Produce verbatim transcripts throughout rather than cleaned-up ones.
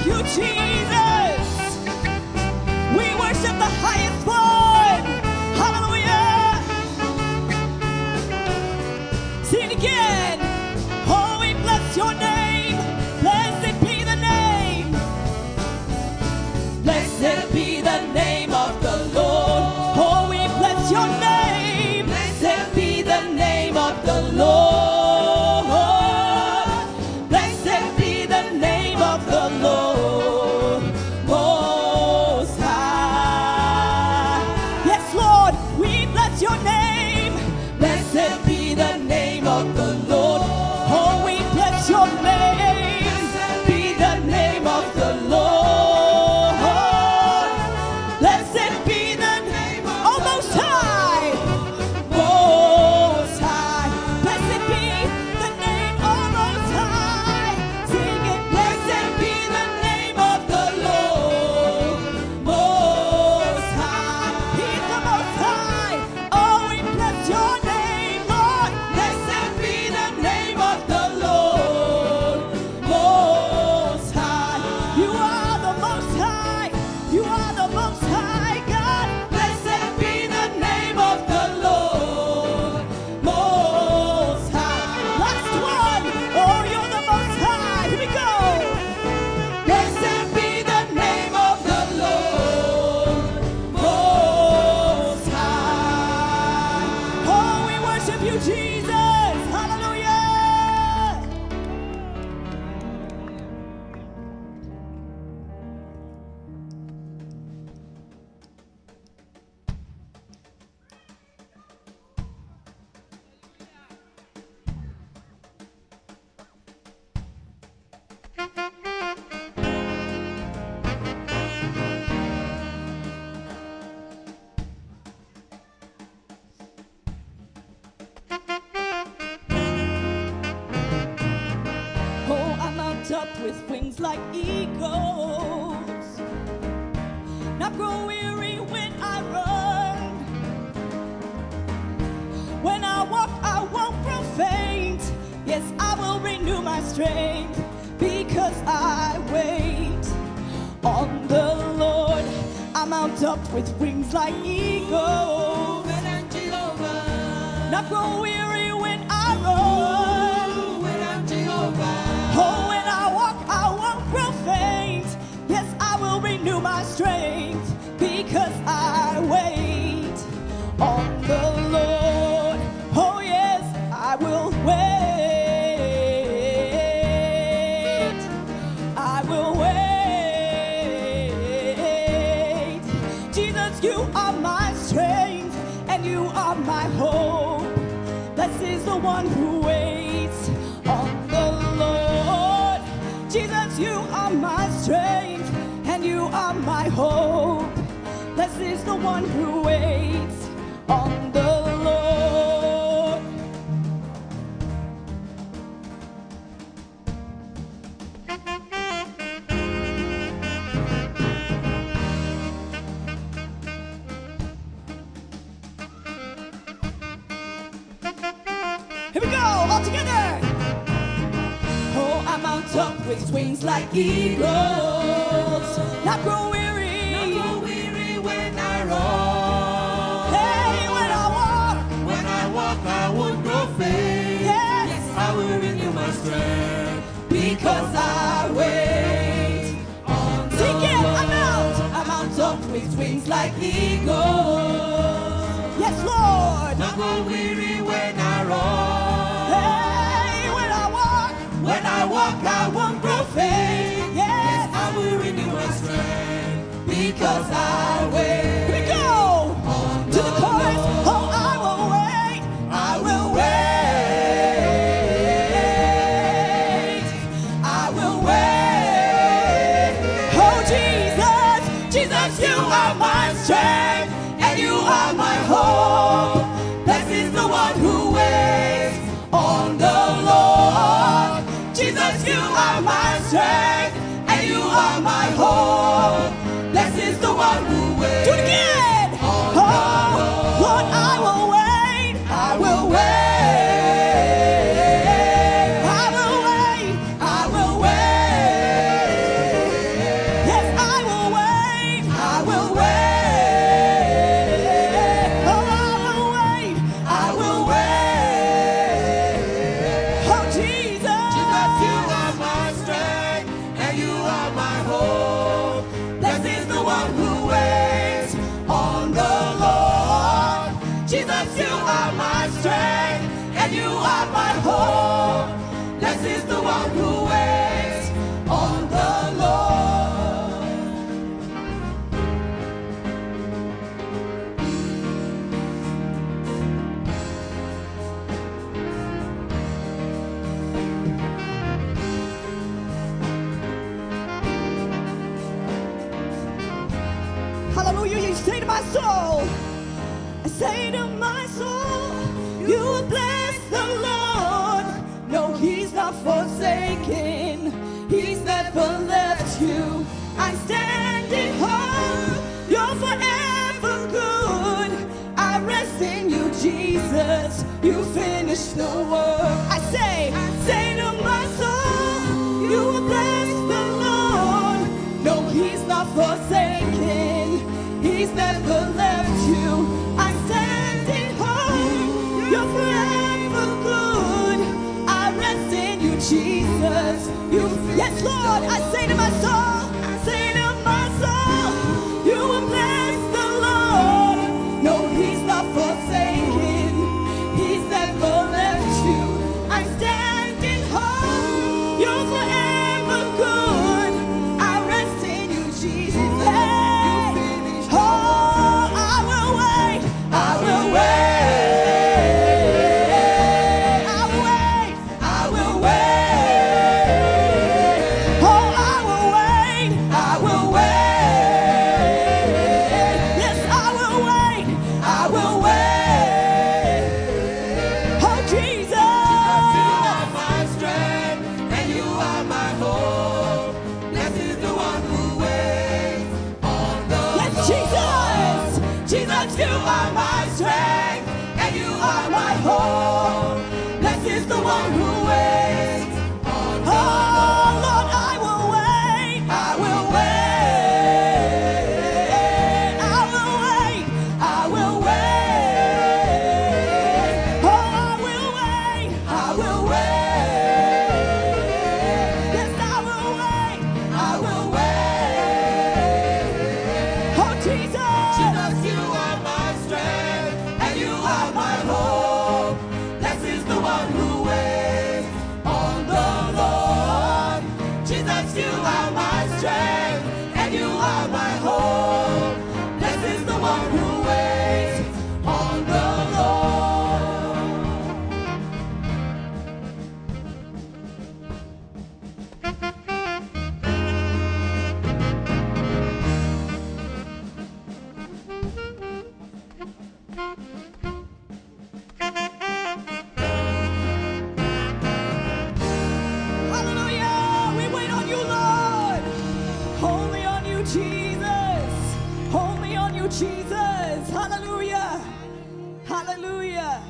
you, Jesus. We worship the highest one. Hallelujah. Sing it again. Oh, we bless your name. Blessed be the name. Blessed be the name of the Lord. Oh, we bless your name. Blessed be the name of the Lord. Blessed be the name of the Lord Most High. Yes, Lord, we bless your name. Blessed be the name of the Lord. Oh, we bless your name. Blessed be the name of the Lord. Blessed be the name of the Most High. Most High. Blessed be the name of Most High. Sing it. Blessed be the name of the Lord Most High. He's the Most High. Oh, we bless your name, Lord. Blessed be the name of the Lord Most High. You are the Most High. You are the Most High God. Blessed be the name of the Lord Most High. Last one. Oh, you're the Most High. Here we go. Blessed be the name of the Lord Most High. Oh, we worship you, Jesus. Hallelujah. Oh, I mount up with wings like eagles. Not grow weary when I run. When I walk, I won't grow faint. Yes, I will renew my strength because I wait on the Lord. I mount up with wings like eagles. Not grow weary when I run. Oh, when I walk, I won't grow faint. Yes, I will renew my strength because I wait on the Lord. Oh, yes, I will wait. I will wait. Jesus, you are my strength and you are my hope. Blessed is the one who waits on the Lord. Jesus, you are my strength and you are my hope. Blessed is the one who waits on the Lord. Here we go, all together. Oh, I mount up with wings like eagles. Not grow weary. Not grow weary when I run. Hey, when I walk. When I walk, I won't grow faint. Yes. I will renew my strength. Because I wait on the Sing it, Lord. I'm out. I'm out up with wings like eagles. Yes, Lord. Not grow weary when I run. Hey, when I walk. When I walk, I won't grow faint. Yes. I will renew my strength. Because I wait. Here we go. To the chorus. Oh, I will wait. I will wait. I will wait. Oh, Jesus. Jesus, you are my strength and you are my hope. Blessed is the one who waits on the Lord. Jesus, you are my strength and you are my hope. Blessed is the one who waits. Do it again. Oh, Lord, I will wait. I will wait. I will wait. I will wait. Blessed is the one who waits on the Lord. Hallelujah, you say to my soul, I say to my soul, you will bless the Lord. No, he's not forsaken, he's never left you. I'm standing home, you're forever good. I rest in you, Jesus, you finished the work. I say, I say to my soul, you will bless the Lord. No, he's not forsaken, he's never left you. I'm standing home, you're forever good. I rest in you, Jesus. You, yes, Lord. I say to my soul, I say to my soul, you will bless the Lord. No, he's not forsaken, he's never left you. I'm standing home, you're forever good. I rest in you, Jesus. Hey, oh, I will wait, I will wait, I will wait, I will wait. Oh, I will wait, I will wait. Yes, I will wait, I will wait. Oh, Jesus. You are my strength, and you are my hope. Blessed is the one who waits on the Yes, Lord. Jesus. Jesus, you are my strength, and you are my hope. Blessed is the one who waits. Oh, Lord, I will wait, I will wait, I will wait, I will wait. Oh, I will wait, I will wait. Yes, I will wait, I will wait. Oh, Jesus. Jesus, you are my strength, and you are my hope. Blessed is the one who waits on the Lord. Jesus, you are my strength, and you are my hope. Blessed is the one who waits on the Lord. Hallelujah! We wait on you, Lord. Only on you, Jesus. Only on you, Jesus. Hallelujah. Hallelujah.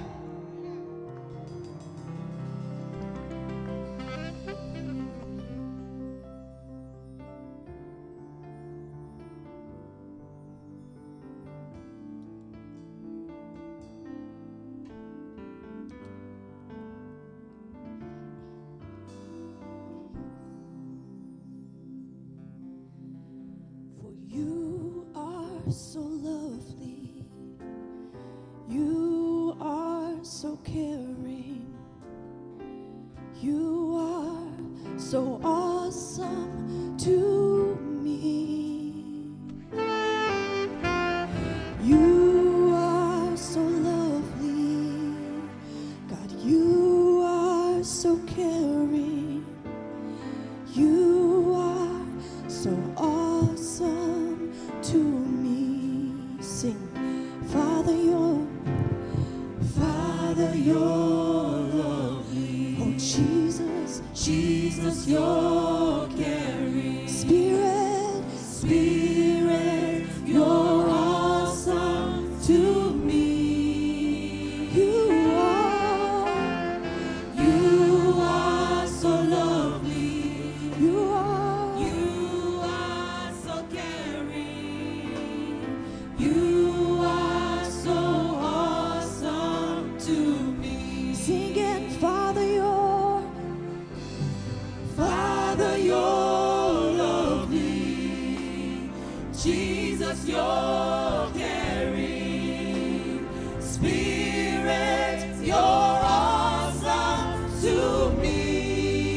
For you are so lovely, you are so caring, you are so awesome to me. You are so lovely, God, you are so caring, you are so awesome to me. Sing, Father, you're, Father, you're lovely. Oh, Jesus, Jesus, you're caring. Spirit, Spirit, you're awesome to me. you are, You are so lovely. you are, You are so caring. You are so awesome to me. singing, Father, you're, Father, you're lovely. Jesus, you're caring. Spirit, you're awesome to me.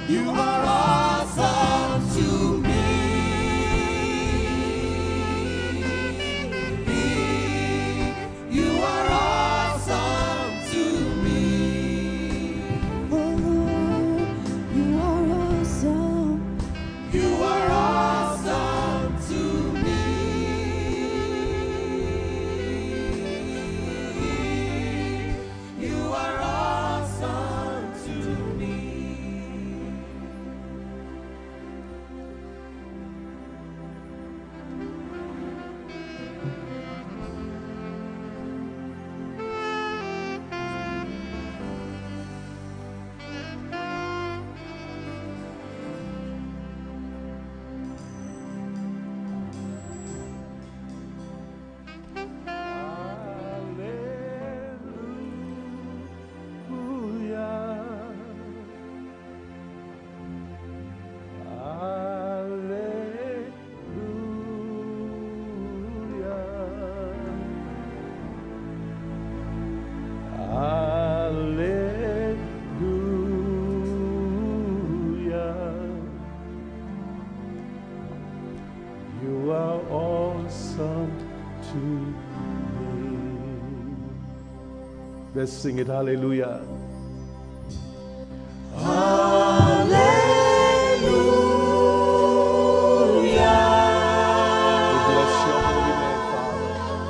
You are awesome to me. You are awesome to me. Oh Lord, you are awesome. You are awesome to me. You are awesome to me. You are awesome to me. Let's sing it, hallelujah. We bless your holy name, Father.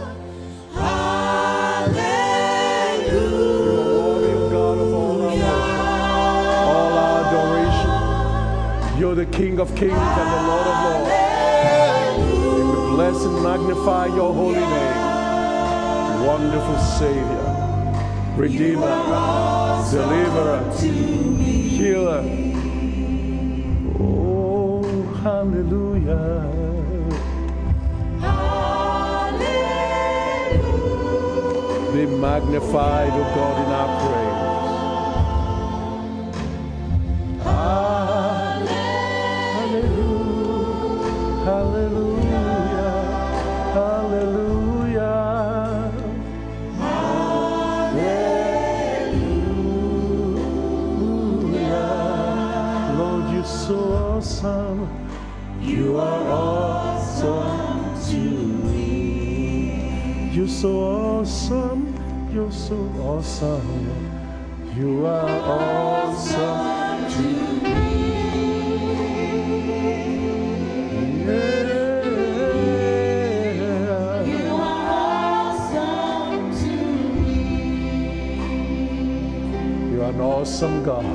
You are worthy, God of all our worship, all our adoration. You're the King of kings and the Lord of lords. And we bless and magnify your holy name. Wonderful Savior, Redeemer, Deliverer, Healer. Oh, hallelujah. Be magnified, O God, in our praise. Hallelujah, hallelujah, hallelujah. Hallelujah. Lord, you're so awesome. You are awesome to me. You're so awesome. You're so awesome. You are awesome to me. Yeah. You are awesome to me. You are an awesome God.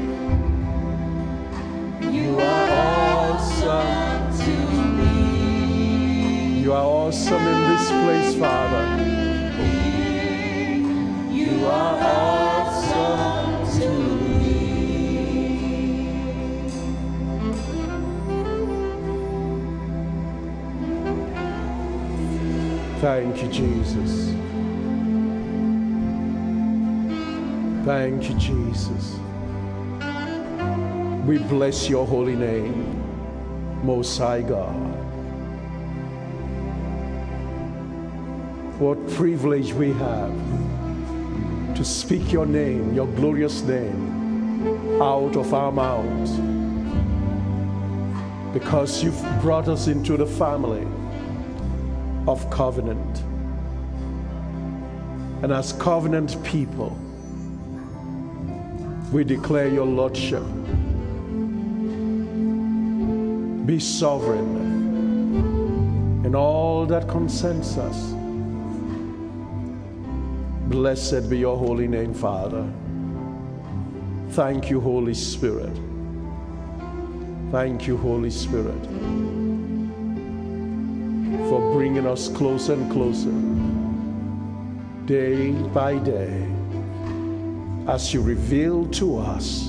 You are awesome to me. You are awesome in this place, Father. You are awesome to me. Thank you, Jesus. Thank you, Jesus. We bless your holy name, Most High God. What privilege we have to speak your name, your glorious name, out of our mouths. Because you've brought us into the family of covenant. And as covenant people, we declare your lordship. Be sovereign in all that concerns us. Blessed be your holy name, Father. Thank you, Holy Spirit. Thank you, Holy Spirit, for bringing us closer and closer, day by day, as you reveal to us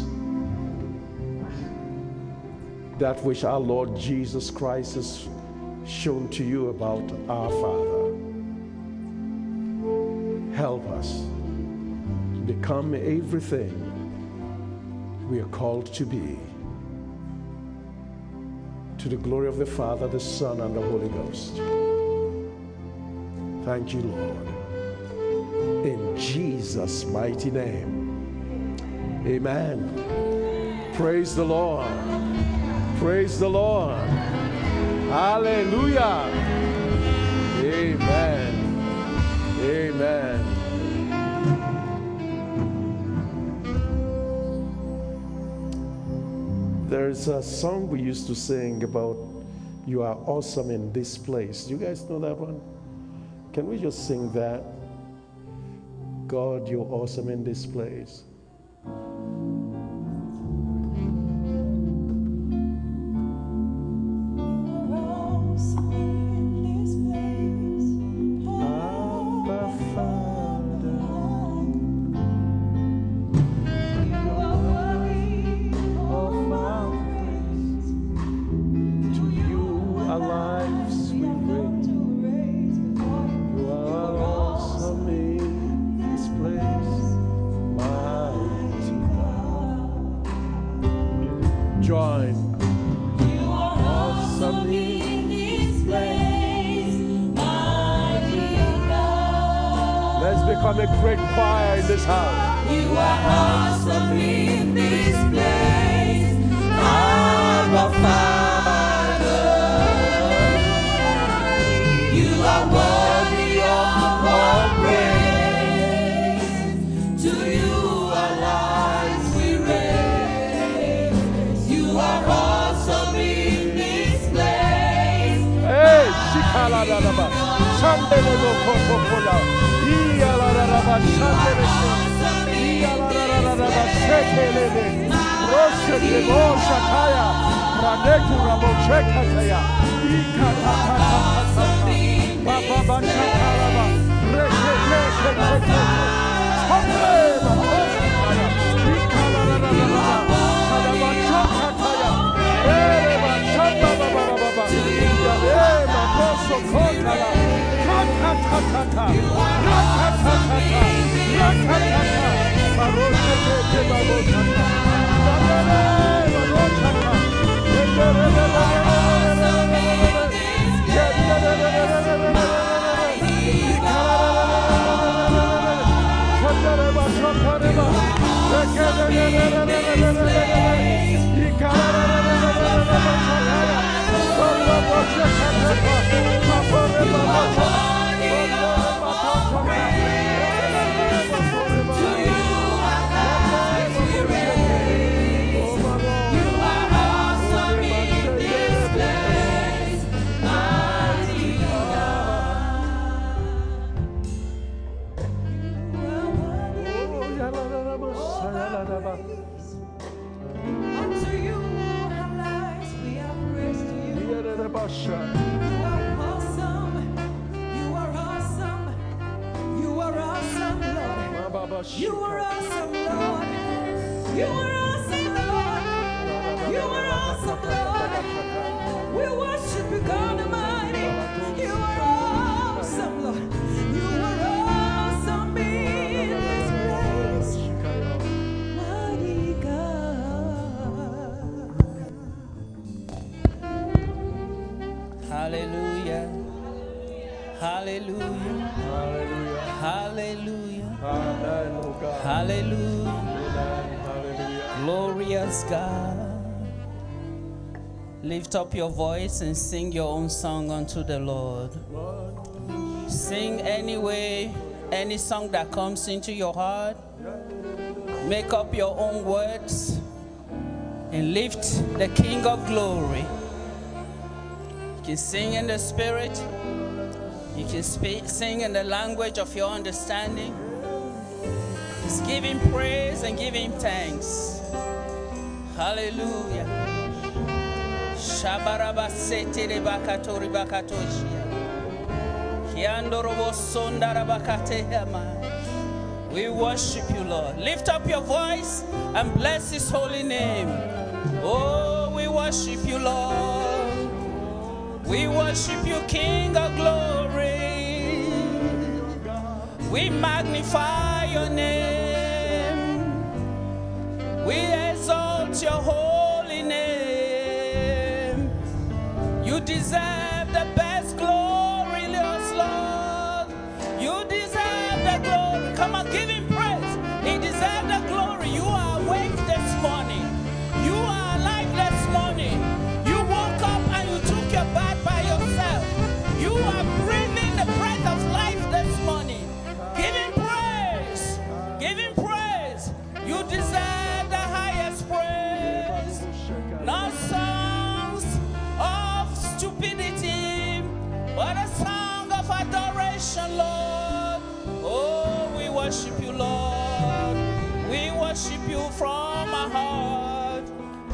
that which our Lord Jesus Christ has shown to you about our Father. Help us become everything we are called to be, to the glory of the Father, the Son, and the Holy Ghost. Thank you, Lord. In Jesus' mighty name, amen. Praise the Lord. Praise the Lord. Hallelujah. Amen. Amen. There's a song we used to sing about you are awesome in this place. You guys know that one? Can we just sing that? God, you're awesome in this place. Become a great choir in this house. You are awesome in this place, our Father. You are worthy of our praise. To you our lives we raise. You are awesome in this place. Hey, Shikala Daba, Shandelo Kotokola. You are awesome in You are awesome, Lord. You are awesome, Lord. You are awesome, Lord. We worship you, God Almighty. You are awesome, Lord. You are awesome in this place, mighty God. Hallelujah. Hallelujah. Hallelujah. Hallelujah. Amen, oh God. Hallelujah. Amen. Hallelujah. Glorious God. Lift up your voice and sing your own song unto the Lord. Sing anyway, any song that comes into your heart. Make up your own words and lift the King of Glory. You can sing in the Spirit. You can speak, sing in the language of your understanding. Just give him praise and give him thanks. Hallelujah. Shabarabasete rebakatori bakatoshia. Kiandorobo sondarabakatehama. We worship you, Lord. Lift up your voice and bless his holy name. Oh, we worship you, Lord. We worship you, King of glory. We magnify your name. We exalt your holy name. You deserve the best glory, Lord. You deserve the glory. Come on, give him praise. He deserves the glory. You are awake this morning. You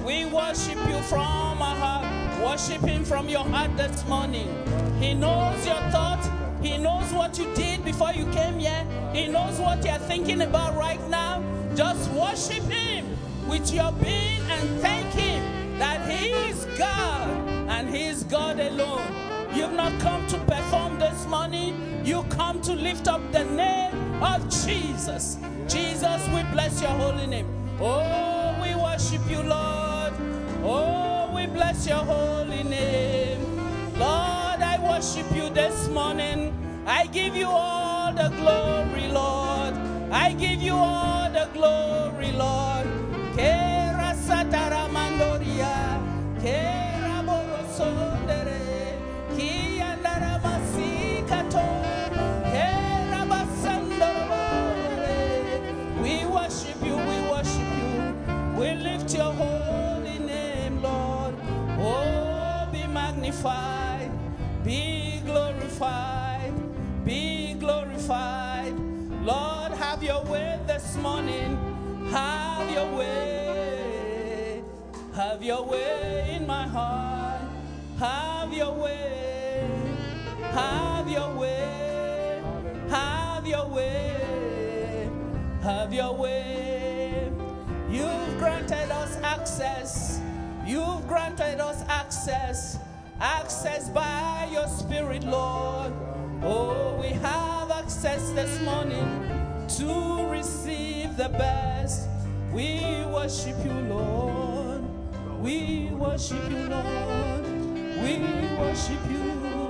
We worship you from our heart. Worship him from your heart this morning. He knows your thoughts. He knows what you did before you came here. He knows what you're thinking about right now. Just worship him with your being and thank him that he is God and he is God alone. You've not come to perform this morning. You come to lift up the name of Jesus. Jesus, we bless your holy name. Oh, we worship you, Lord. Oh, we bless your holy name. Lord, I worship you this morning. I give you all the glory, Lord. I give you all the glory, Lord. Kera satara mandoria, kera borosondere, kiandara masikato, kera basandorobore. We worship you, we worship you. We lift your holy name, Lord. Oh, be magnified, be glorified, be glorified. Lord, have your way this morning. Have your way. Have your way in my heart. Have your way. Have your way. Have your way. Have your way. You've granted us access. You've granted us access. Access by your Spirit, Lord. Oh, we have access this morning to receive the best. We worship you, Lord. We worship you, Lord. We worship you.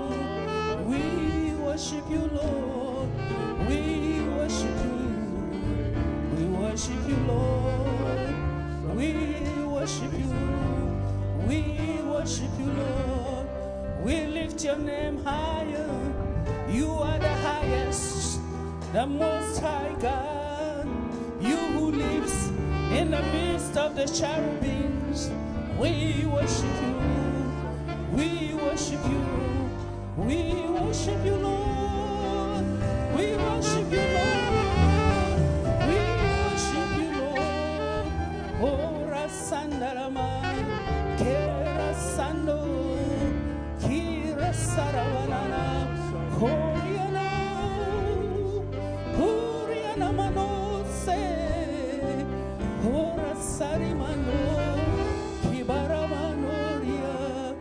We worship you, Lord. We worship you. We worship you, Lord. We worship you. We worship you, Lord. We lift your name higher. You are the highest, the most high God. You who lives in the midst of the cherubims. We worship you. We worship you. We worship you, Lord. We worship you, Lord. We worship you, Lord. Oh, Rasandarama, Kera Sando, Kira Saravanana, Koriana, Koriana Manose, Hora Sarimano, Kibaramanoria,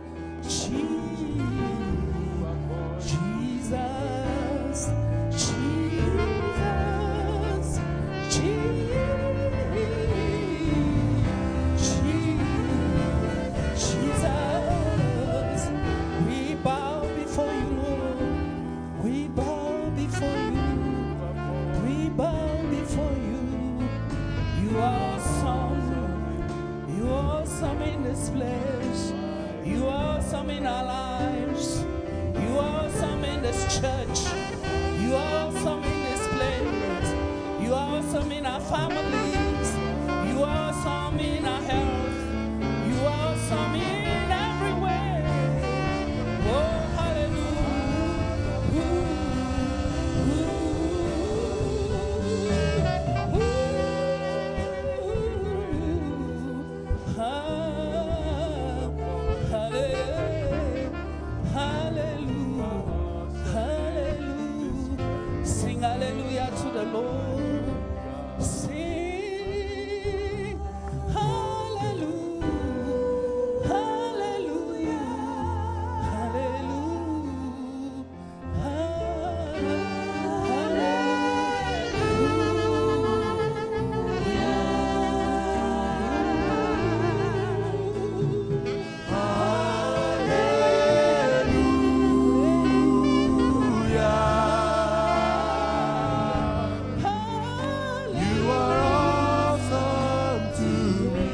Jesus, Jesus, Jesus, we bow before you, Lord. We bow before you. We bow before you. You are awesome. You are awesome in this place. You are awesome in our lives. You are awesome in this church. You are awesome in this place. You are awesome in our families. You are awesome in our health. You are awesome in every way. Oh, hallelujah. Ooh, ooh, ooh. Ah, hallelujah. Hallelujah. Hallelujah. Sing hallelujah to the Lord. Sing hallelujah. Hallelujah. Hallelujah. You are awesome to me.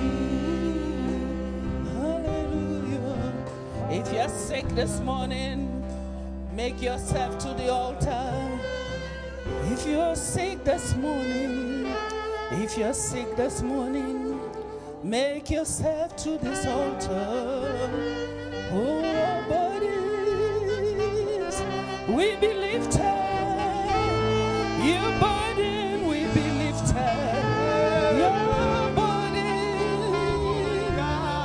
Hallelujah. If you're sick this morning, make yourself to the altar. If you're sick this morning, if you're sick this morning, make yourself to this altar. Oh, our bodies, we be lifted. Your burden will be lifted. Your burden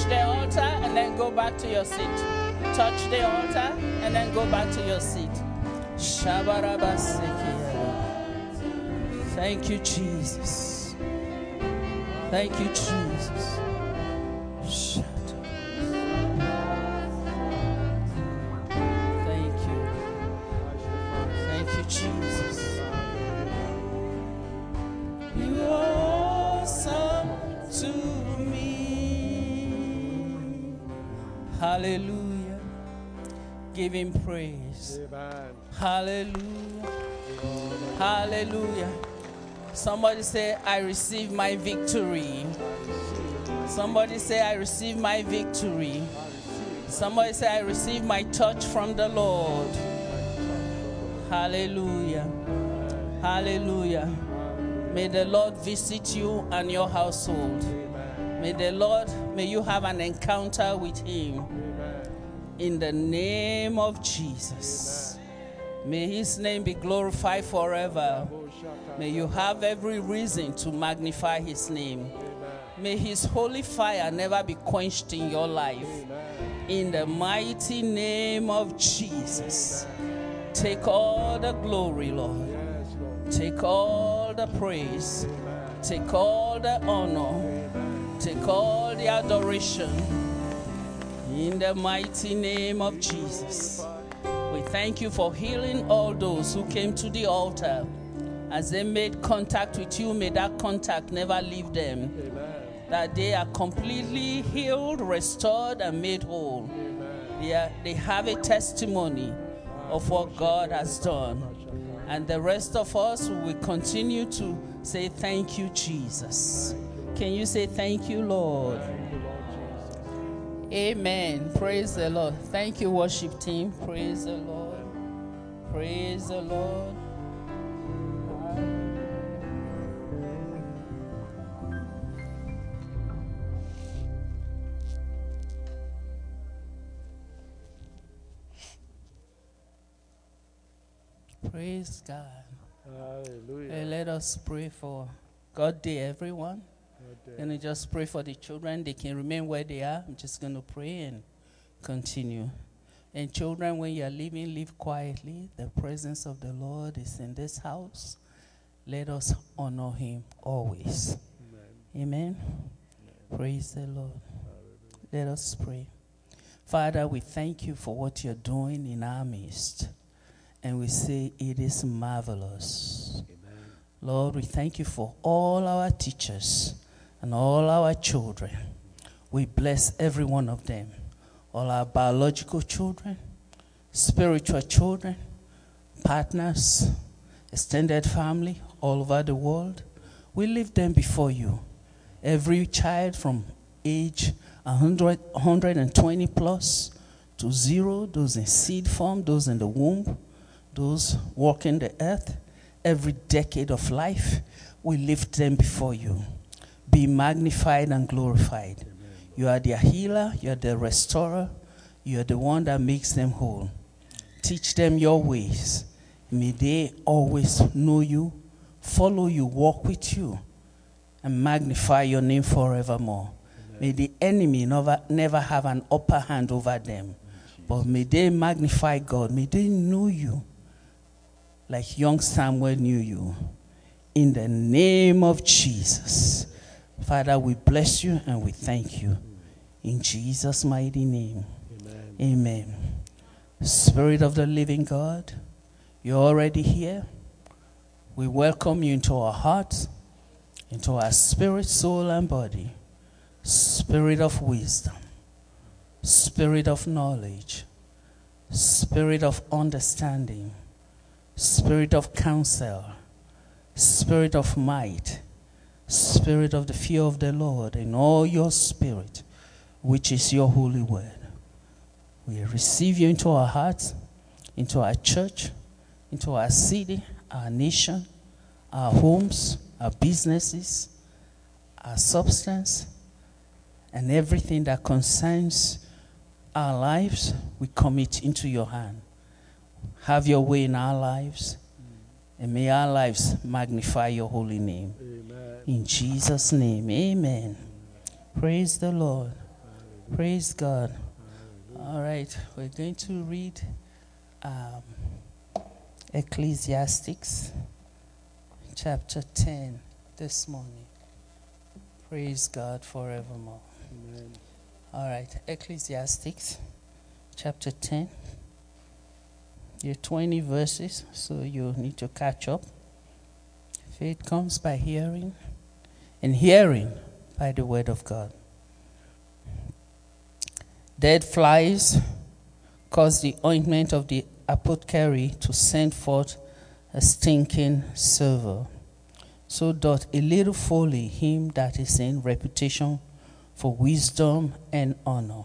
the altar and then go back to your seat. Touch the altar and then go back to your seat. Thank you, Jesus. Thank you, Jesus. Thank you. Thank you, Jesus. You are awesome to me. Hallelujah. Give him praise. Amen. Hallelujah. Hallelujah. Somebody say, I receive my victory. Somebody say, I receive my victory. Somebody say, I receive my touch from the Lord. Hallelujah. Hallelujah. May the Lord visit you and your household. May the Lord, may you have an encounter with him. In the name of Jesus. May his name be glorified forever. May you have every reason to magnify his name. May his holy fire never be quenched in your life. In the mighty name of Jesus. Take all the glory, Lord. Take all the praise. Take all the honor. Take all the adoration. In the mighty name of Jesus. We thank you for healing all those who came to the altar. As they made contact with you, may that contact never leave them. Amen. That they are completely healed, restored, and made whole. They, are, they have a testimony of what God has done. And the rest of us will continue to say, thank you, Jesus. Can you say, thank you, Lord? Amen. Praise the Lord. Thank you, worship team. Praise the Lord. Praise the Lord. Praise God. Hallelujah. Hey, let us pray for God Day, everyone. Can we just pray for the children? They can remain where they are. I'm just going to pray and continue. And children, when you are leaving, live quietly. The presence of the Lord is in this house. Let us honor him always. Amen. Amen. Amen. Praise the Lord. Hallelujah. Let us pray. Father, we thank you for what you're doing in our midst. And we say it is marvelous. Amen. Lord, we thank you for all our teachers and all our children. We bless every one of them. All our biological children, spiritual children, partners, extended family all over the world. We lift them before you. Every child from age one hundred, one hundred twenty plus to zero, those in seed form, those in the womb, those walking the earth, every decade of life, we lift them before you. Be magnified and glorified. Amen. You are their healer, you are the restorer, you are the one that makes them whole. Teach them your ways. May they always know you, follow you, walk with you, and magnify your name forevermore. Amen. May the enemy never, never have an upper hand over them, but may they magnify God. May they know you like young Samuel knew you. In the name of Jesus. Father, we bless you and we thank you. In Jesus' mighty name. Amen. Amen. Spirit of the living God, you're already here. We welcome you into our hearts, into our spirit, soul, and body. Spirit of wisdom, spirit of knowledge, spirit of understanding, spirit of counsel, spirit of might, spirit of the fear of the Lord, and all your spirit, which is your holy word. We receive you into our hearts, into our church, into our city, our nation, our homes, our businesses, our substance, and everything that concerns our lives, we commit into your hand. Have your way in our lives, and may our lives magnify your holy name. Amen. In Jesus' name, amen. Amen. Praise the Lord. Praise God. All right, we're going to read um, Ecclesiastes chapter ten this morning. Praise God forevermore. Amen. All right, Ecclesiastes chapter ten. There are twenty verses, so you need to catch up. Faith comes by hearing, and hearing by the word of God. Dead flies cause the ointment of the apothecary to send forth a stinking savour. So doth a little folly him that is in reputation for wisdom and honor.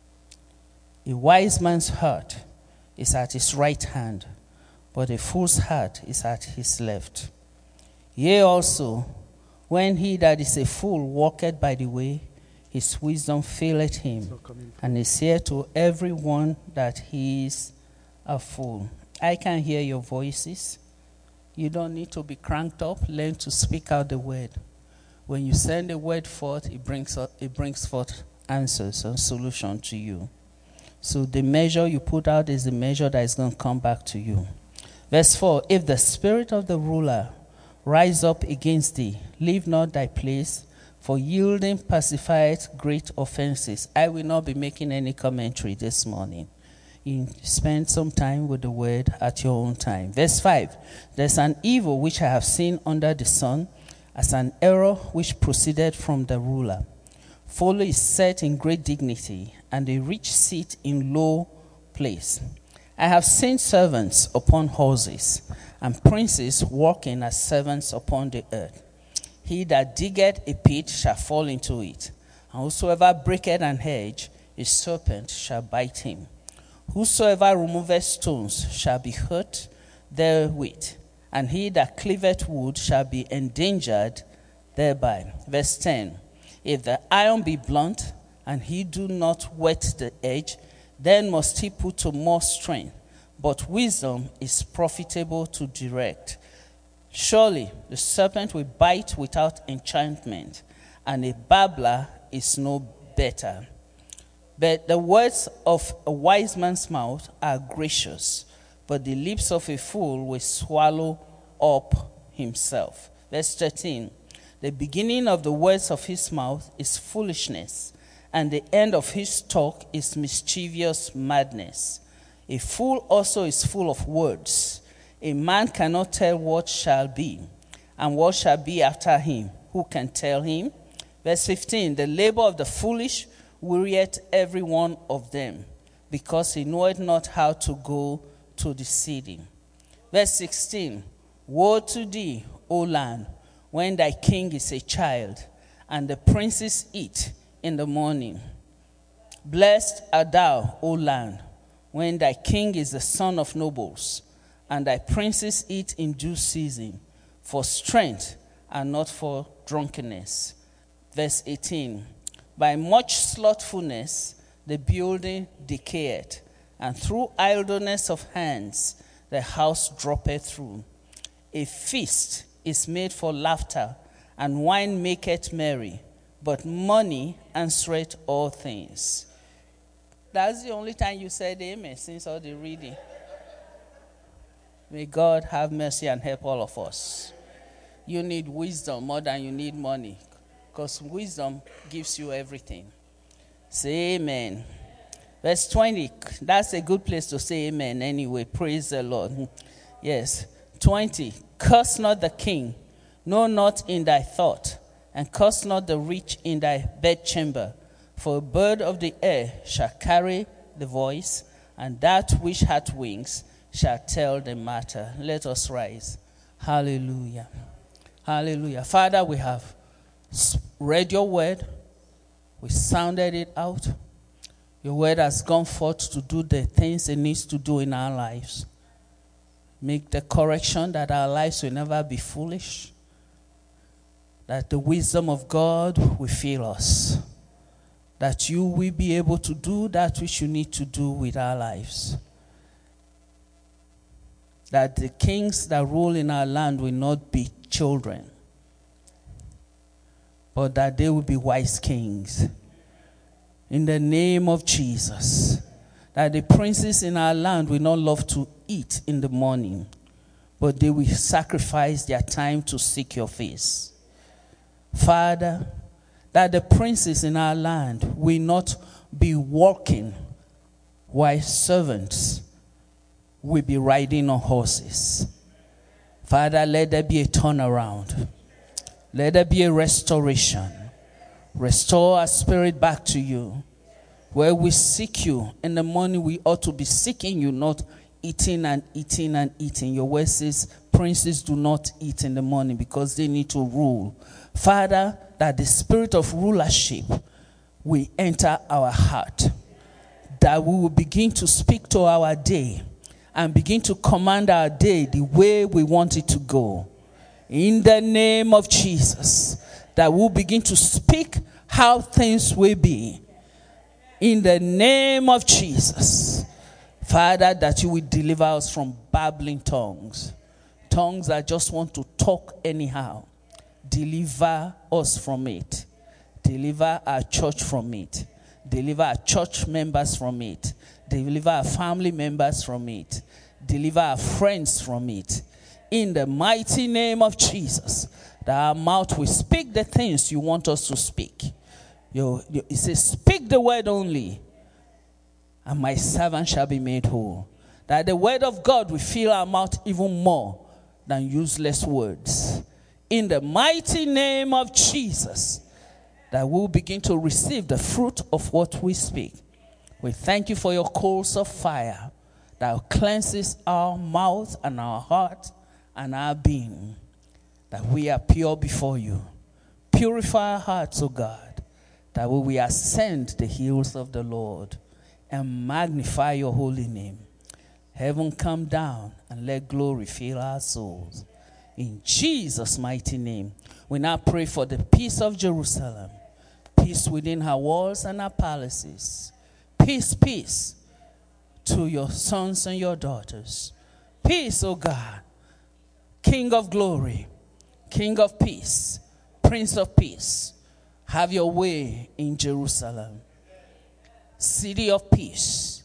A wise man's heart is at his right hand, but a fool's heart is at his left. Yea, also, when he that is a fool walketh by the way, his wisdom faileth him, and is here to every one that he is a fool. I can hear your voices. You don't need to be cranked up. Learn to speak out the word. When you send the word forth, it brings up, it brings forth answers and solution to you. So the measure you put out is the measure that is going to come back to you. Verse four, if the spirit of the ruler rise up against thee, leave not thy place, for yielding pacifieth great offenses. I will not be making any commentary this morning. You spend some time with the word at your own time. Verse five, there's an evil which I have seen under the sun, as an error which proceeded from the ruler. Folly is set in great dignity, and a rich seat in low place. I have seen servants upon horses, and princes walking as servants upon the earth. He that diggeth a pit shall fall into it, and whosoever breaketh an hedge, a serpent shall bite him. Whosoever removeth stones shall be hurt therewith, and he that cleaveth wood shall be endangered thereby. Verse ten, if the iron be blunt, and he do not whet the edge, then must he put to more strength. But wisdom is profitable to direct. Surely the serpent will bite without enchantment, and a babbler is no better. But the words of a wise man's mouth are gracious, but the lips of a fool will swallow up himself. Verse thirteen, the beginning of the words of his mouth is foolishness, and the end of his talk is mischievous madness. A fool also is full of words. A man cannot tell what shall be, and what shall be after him. Who can tell him? Verse fifteen, the labor of the foolish wearieth every one of them, because he knoweth not how to go to the city. Verse sixteen, woe to thee, O land, when thy king is a child, and the princes eat in the morning. Blessed art thou, O land, when thy king is the son of nobles, and thy princes eat in due season, for strength and not for drunkenness. Verse eighteen, by much slothfulness the building decayeth, and through idleness of hands the house droppeth through. A feast is made for laughter, and wine maketh merry, but money answereth all things. That's the only time you said amen since all the reading. May God have mercy and help all of us. You need wisdom more than you need money, because wisdom gives you everything. Say amen. Verse twenty, that's a good place to say amen anyway. Praise the Lord. Yes. twenty, curse not the king, no not in thy thought, and curse not the rich in thy bedchamber. For a bird of the air shall carry the voice, and that which hath wings shall tell the matter. Let us rise. Hallelujah. Hallelujah. Father, we have read your word. We sounded it out. Your word has gone forth to do the things it needs to do in our lives. Make the correction that our lives will never be foolish. That the wisdom of God will fill us. That you will be able to do that which you need to do with our lives. That the kings that rule in our land will not be children, but that they will be wise kings. In the name of Jesus. That the princes in our land will not love to eat in the morning, but they will sacrifice their time to seek your face. Father, that the princes in our land will not be walking while servants will be riding on horses. Father, let there be a turnaround. Let there be a restoration. Restore our spirit back to you. Where we seek you in the morning, we ought to be seeking you, not eating and eating and eating. Your word says princes do not eat in the morning because they need to rule. Father, that the spirit of rulership will enter our heart. That we will begin to speak to our day and begin to command our day the way we want it to go. In the name of Jesus, that we'll begin to speak how things will be. In the name of Jesus, Father, that you will deliver us from babbling tongues. Tongues that just want to talk anyhow. Deliver us from it. Deliver our church from it. Deliver our church members from it. Deliver our family members from it. Deliver our friends from it. In the mighty name of Jesus, that our mouth will speak the things you want us to speak. You, you, it says, speak the word only, and my servant shall be made whole. That the word of God will fill our mouth even more than useless words. In the mighty name of Jesus, that we'll begin to receive the fruit of what we speak. We thank you for your coals of fire that cleanses our mouth and our heart and our being, that we are pure before you. Purify our hearts, O God, that we will ascend the hills of the Lord and magnify your holy name. Heaven come down and let glory fill our souls. In Jesus' mighty name, we now pray for the peace of Jerusalem, peace within her walls and her palaces. Peace, peace to your sons and your daughters. Peace, O God, King of glory, King of peace, Prince of peace. Have your way in Jerusalem. City of peace.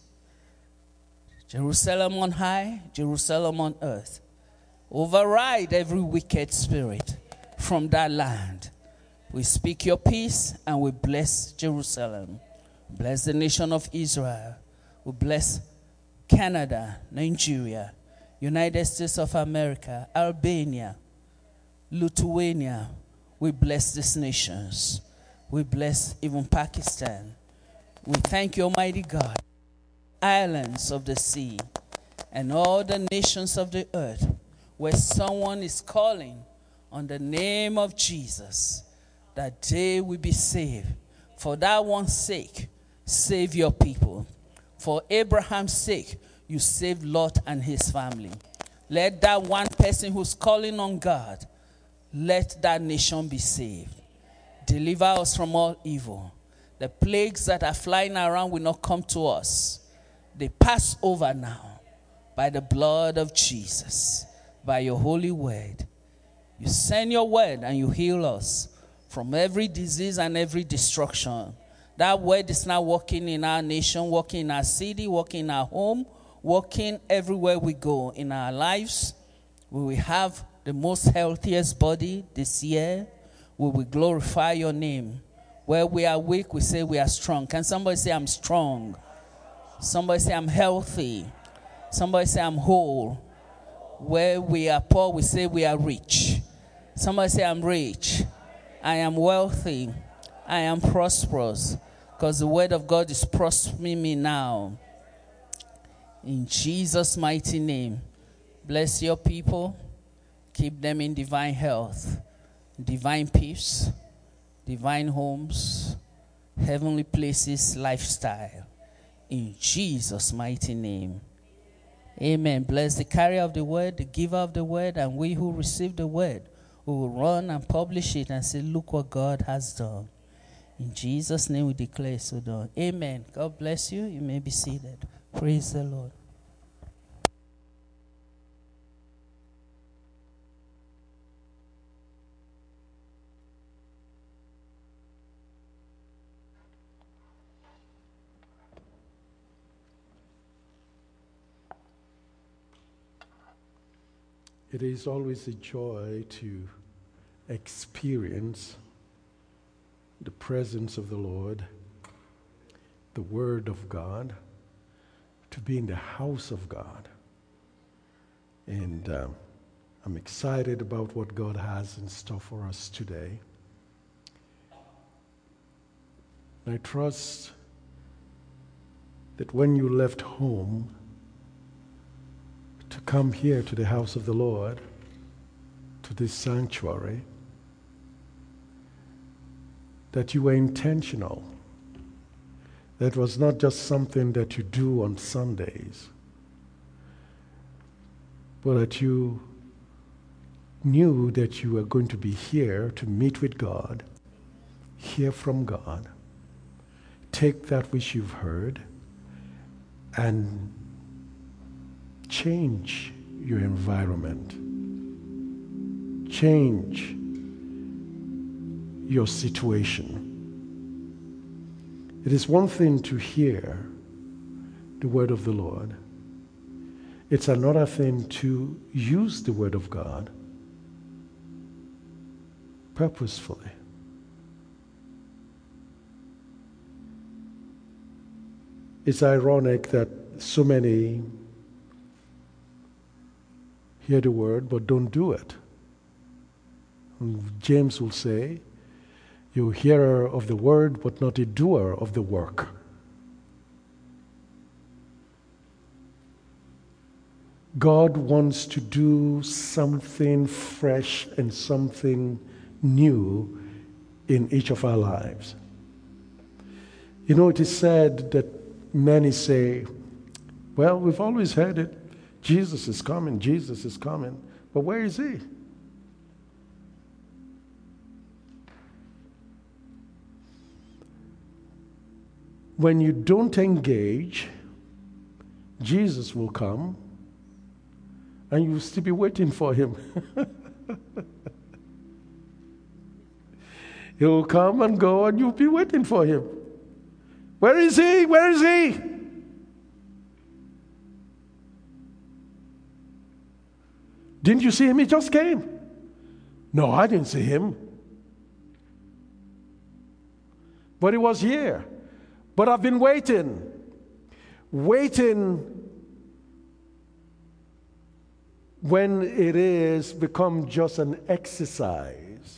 Jerusalem on high, Jerusalem on earth. Override every wicked spirit from that land. We speak your peace and we bless Jerusalem. Bless the nation of Israel. We bless Canada, Nigeria, United States of America, Albania, Lithuania. We bless these nations. We bless even Pakistan. We thank you, Almighty God, islands of the sea, and all the nations of the earth, where someone is calling on the name of Jesus, that they will be saved. For that one's sake, save your people. For Abraham's sake, you saved Lot and his family. Let that one person who's calling on God, let that nation be saved. Deliver us from all evil. The plagues that are flying around will not come to us. They pass over now by the blood of Jesus, by your holy word. You send your word and you heal us from every disease and every destruction. That word is now working in our nation, working in our city, working in our home, working everywhere we go in our lives. We will have the most healthiest body this year. We will glorify your name. Where we are weak, we say we are strong. Can somebody say I'm strong? Somebody say I'm healthy. Somebody say I'm whole. Where we are poor, we say we are rich. Somebody say I'm rich. I am wealthy. I am prosperous. Because the word of God is prospering me now. In Jesus' mighty name. Bless your people. Keep them in divine health, divine peace, divine homes, heavenly places, lifestyle. In Jesus' mighty name. Amen. Bless the carrier of the word, the giver of the word, and we who receive the word, who will run and publish it and say, look what God has done. In Jesus' name we declare so done. Amen. God bless you. You may be seated. Praise the Lord. It is always a joy to experience the presence of the Lord, the Word of God, to be in the house of God. And um, I'm excited about what God has in store for us today. I trust that when you left home to come here to the house of the Lord, to this sanctuary, that you were intentional. That was not just something that you do on Sundays, but that you knew that you were going to be here to meet with God, hear from God, take that which you've heard, and change your environment, change your situation. It is one thing to hear the word of the Lord. It's another thing to use the word of God purposefully. It's ironic that so many hear the word but don't do it. And James will say, you're a hearer of the word but not a doer of the work. God wants to do something fresh and something new in each of our lives. You know, it is said that many say, well, we've always heard it. Jesus is coming, Jesus is coming. But where is he? When you don't engage, Jesus will come and you'll still be waiting for him. He will come and go and you'll be waiting for him. Where is he? Where is he? Didn't you see him? He just came. No, I didn't see him. But he was here. But I've been waiting. Waiting when it is become just an exercise,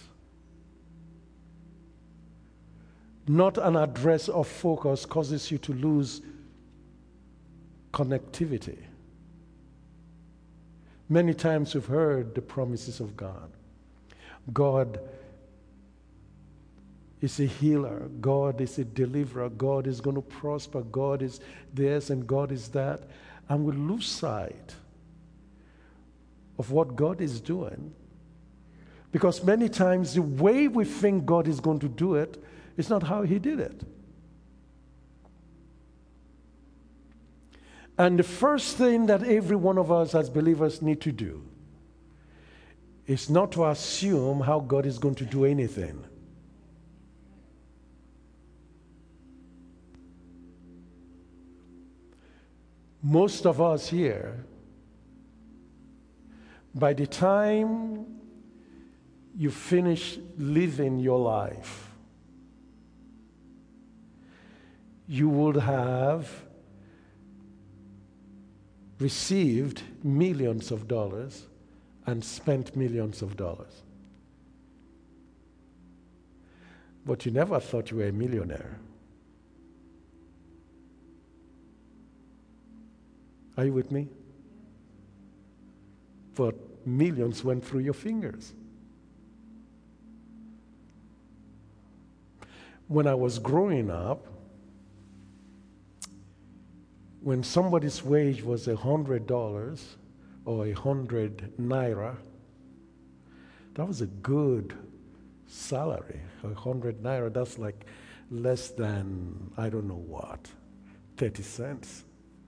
not an address of focus, causes you to lose connectivity. Many times we've heard the promises of God. God is a healer. God is a deliverer. God is going to prosper. God is this and God is that. And we lose sight of what God is doing, because many times the way we think God is going to do it is not how he did it. And the first thing that every one of us as believers need to do is not to assume how God is going to do anything. Most of us here, by the time you finish living your life, you would have received millions of dollars and spent millions of dollars. But you never thought you were a millionaire. Are you with me? But millions went through your fingers. When I was growing up, when somebody's wage was a hundred dollars or a hundred naira, that was a good salary. A hundred naira, that's like less than, I don't know what, thirty cents.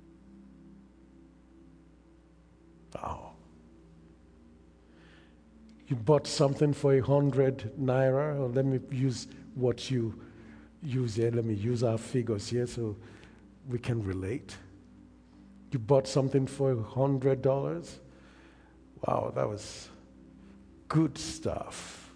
Oh. You bought something for a hundred naira, or let me use what you use here. Let me use our figures here so we can relate. You bought something for a hundred dollars. Wow, that was good stuff.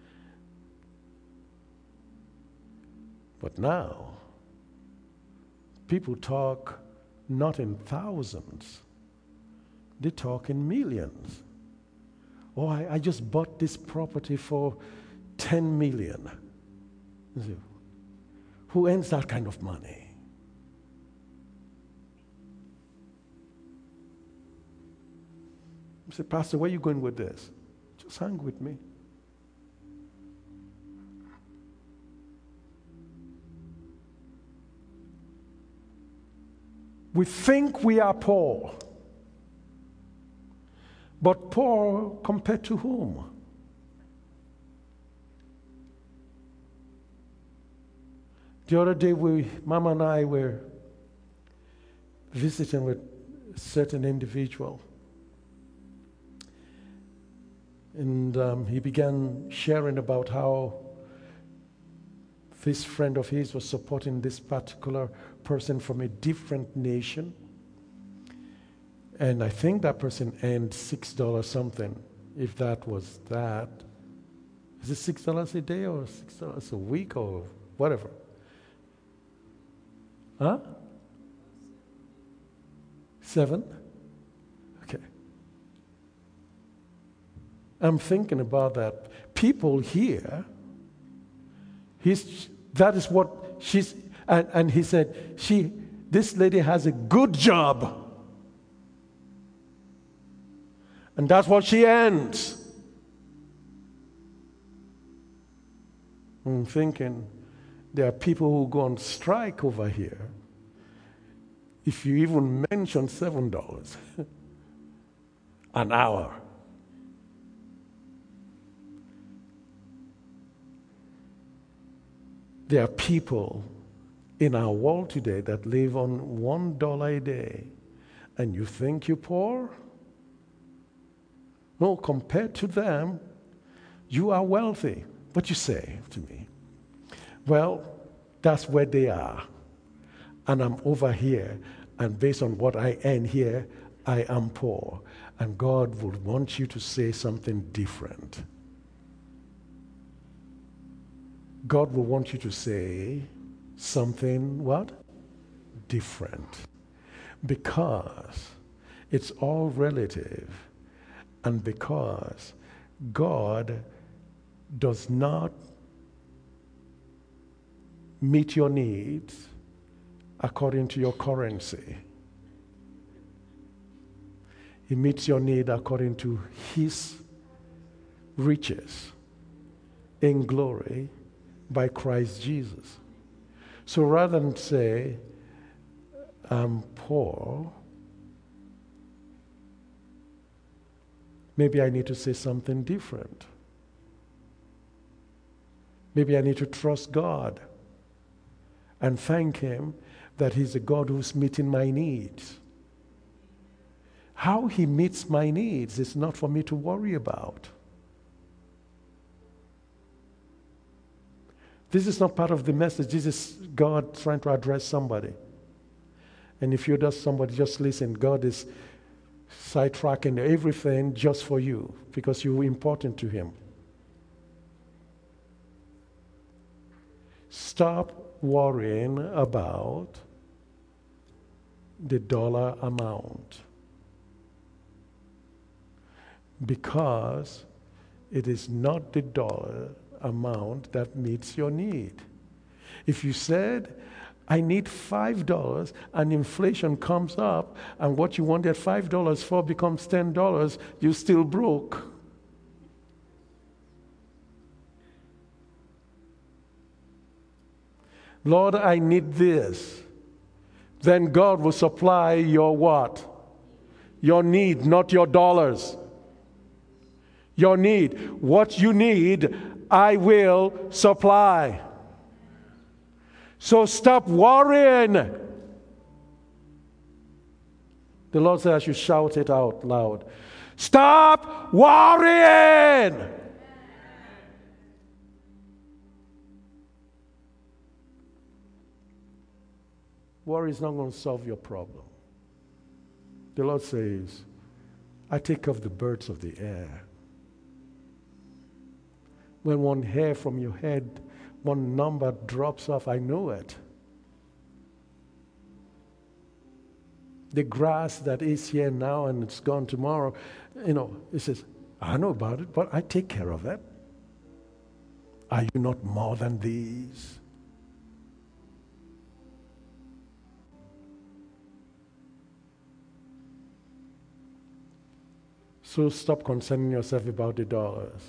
But now, people talk not in thousands, they talk in millions. Oh, I, I just bought this property for ten million. Who earns that kind of money? I said, Pastor, where are you going with this? Just hang with me. We think we are poor. But poor compared to whom? The other day, we, Mama and I were visiting with a certain individual. And um, he began sharing about how this friend of his was supporting this particular person from a different nation. And I think that person earned six dollars something, if that was that. Is it six dollars a day or six dollars a week or whatever? Huh? Seven? Okay. I'm thinking about that. People here, he's, that is what she's, and, and he said, she, this lady has a good job. And that's what she earns. I'm thinking, there are people who go on strike over here. If you even mention seven dollars an hour. There are people in our world today that live on one dollar a day, and you think you're poor? No, compared to them, you are wealthy. But you say to me, well, that's where they are. And I'm over here, and based on what I earn here, I am poor. And God would want you to say something different. God will want you to say something, what? Different. Because it's all relative. And because God does not meet your needs according to your currency. He meets your need according to His riches in glory by Christ Jesus. So rather than say, I'm poor, maybe I need to say something different. Maybe I need to trust God and thank Him that He's a God who's meeting my needs. How He meets my needs is not for me to worry about. This is not part of the message. This is God trying to address somebody. And if you're just somebody, just listen. God is sidetracking everything just for you because you're important to Him. Stop worrying about the dollar amount because it is not the dollar amount that meets your need. If you said, I need five dollars, and inflation comes up, and what you wanted five dollars for becomes ten dollars, you're still broke. Lord, I need this. Then God will supply your what? Your need, not your dollars. Your need. What you need, I will supply. So stop worrying. The Lord said I should shout it out loud. Stop worrying. Worry is not going to solve your problem. The Lord says, I take care of the birds of the air. When one hair from your head, one number drops off, I know it. The grass that is here now and it's gone tomorrow, you know, he says, I know about it, but I take care of it. Are you not more than these? So stop concerning yourself about the dollars.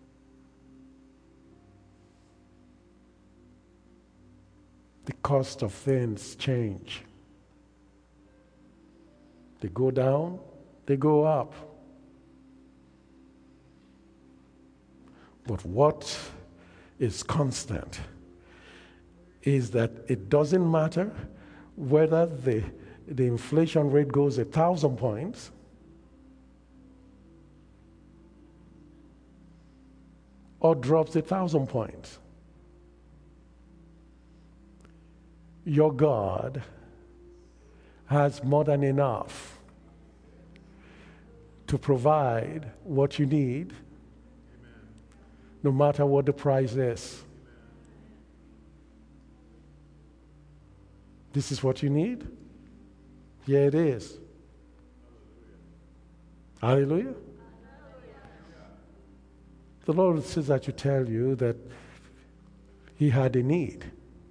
The cost of things change. They go down, they go up. But what is constant is that it doesn't matter whether the, the inflation rate goes a thousand points or drops a thousand points. Your God has more than enough to provide what you need, no matter what the price is. This is what you need? Here it is. Hallelujah. Hallelujah. The Lord says that to tell you that He had a need.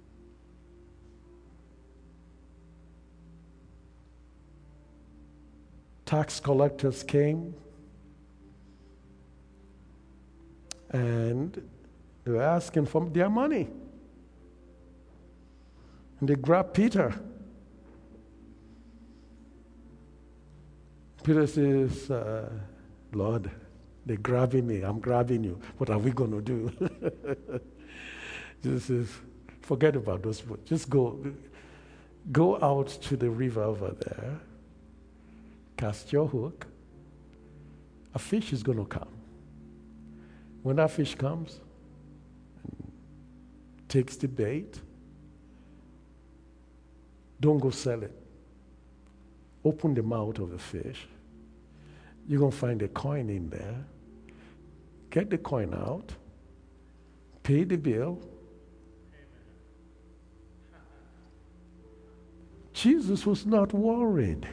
Tax collectors came and they were asking for their money. And they grabbed Peter. Peter says, uh, Lord, they're grabbing me, I'm grabbing you. What are we going to do? Jesus says, forget about those boats. Just go, go out to the river over there. Cast your hook. A fish is going to come. When that fish comes, takes the bait, don't go sell it. Open the mouth of the fish. You're going to find a coin in there. Get the coin out. Pay the bill. Jesus was not worried.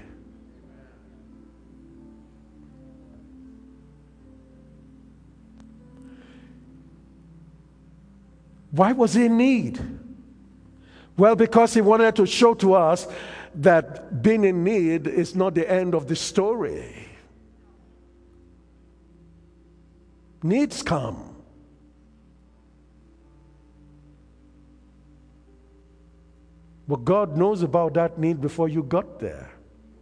Why was he in need? Well, because he wanted to show to us that being in need is not the end of the story. Needs come. But God knows about that need before you got there.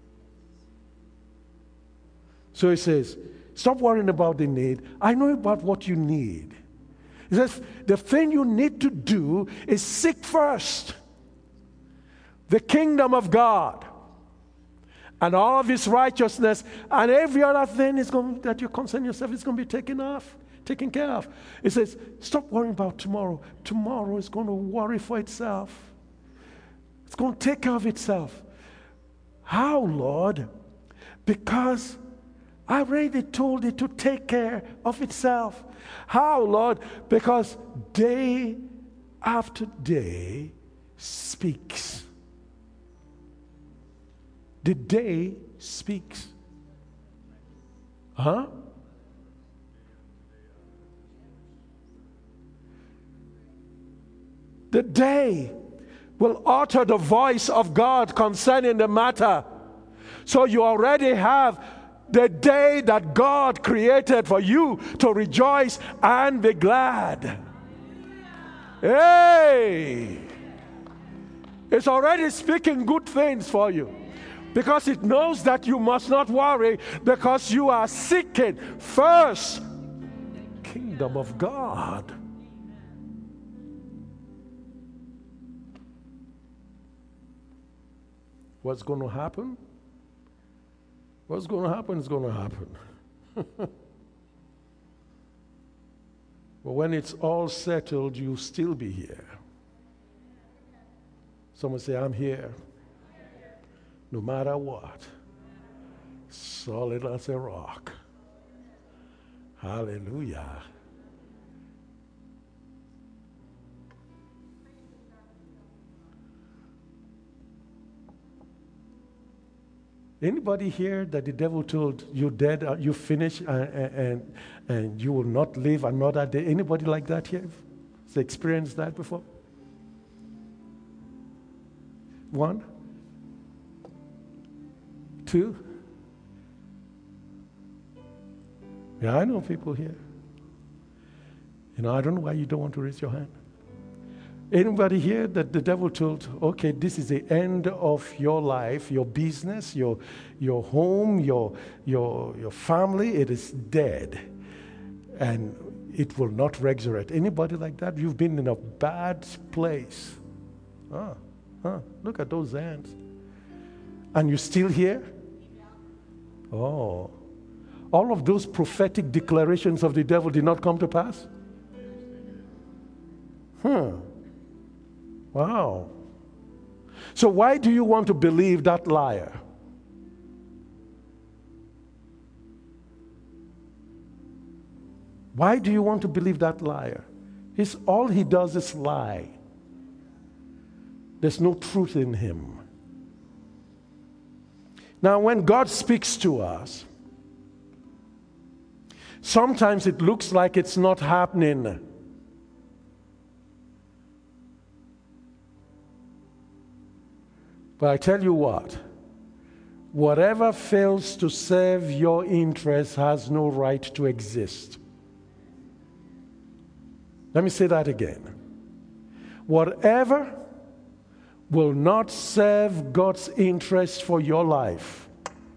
So he says, stop worrying about the need. I know about what you need. He says, the thing you need to do is seek first the kingdom of God and all of His righteousness, and every other thing is going, that you concern yourself is going to be taken off, taken care of. He says, stop worrying about tomorrow. Tomorrow is going to worry for itself. It's going to take care of itself. How, Lord? Because I already told it to take care of itself. How, Lord? Because day after day speaks. The day speaks. Huh? The day will utter the voice of God concerning the matter. So you already have the day that God created for you to rejoice and be glad. Hey! It's already speaking good things for you. Because it knows that you must not worry, because you are seeking first the kingdom of God. What's going to happen? What's going to happen is going to happen. But when it's all settled, you'll still be here. Someone say, I'm here. No matter what. solid as a rock. Hallelujah. Anybody here that the devil told you dead, uh, you finished, uh, and and you will not live another day? Anybody like that here? Has experienced that before? One? Two? Yeah, I know people here. You know, I don't know why you don't want to raise your hand. Anybody here that the devil told, okay, this is the end of your life, your business, your your home, your your your family, it is dead, and it will not resurrect. Anybody like that? You've been in a bad place. Ah, ah, look at those hands. And you're still here? Oh. All of those prophetic declarations of the devil did not come to pass? Huh. Wow. So why do you want to believe that liar? Why do you want to believe that liar? He's, all he does is lie. There's no truth in him. Now, when God speaks to us, sometimes it looks like it's not happening. But I tell you what, whatever fails to serve your interest has no right to exist. Let me say that again. Whatever will not serve God's interest for your life,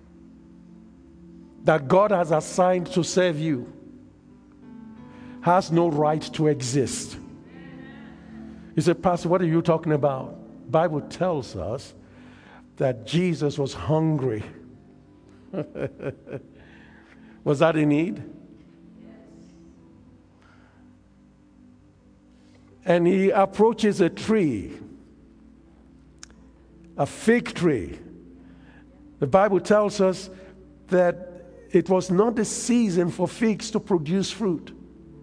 that God has assigned to serve you, has no right to exist. You say, Pastor, what are you talking about? The Bible tells us that Jesus was hungry. Was that in need? And he approaches a tree, a fig tree. The Bible tells us that it was not the season for figs to produce fruit.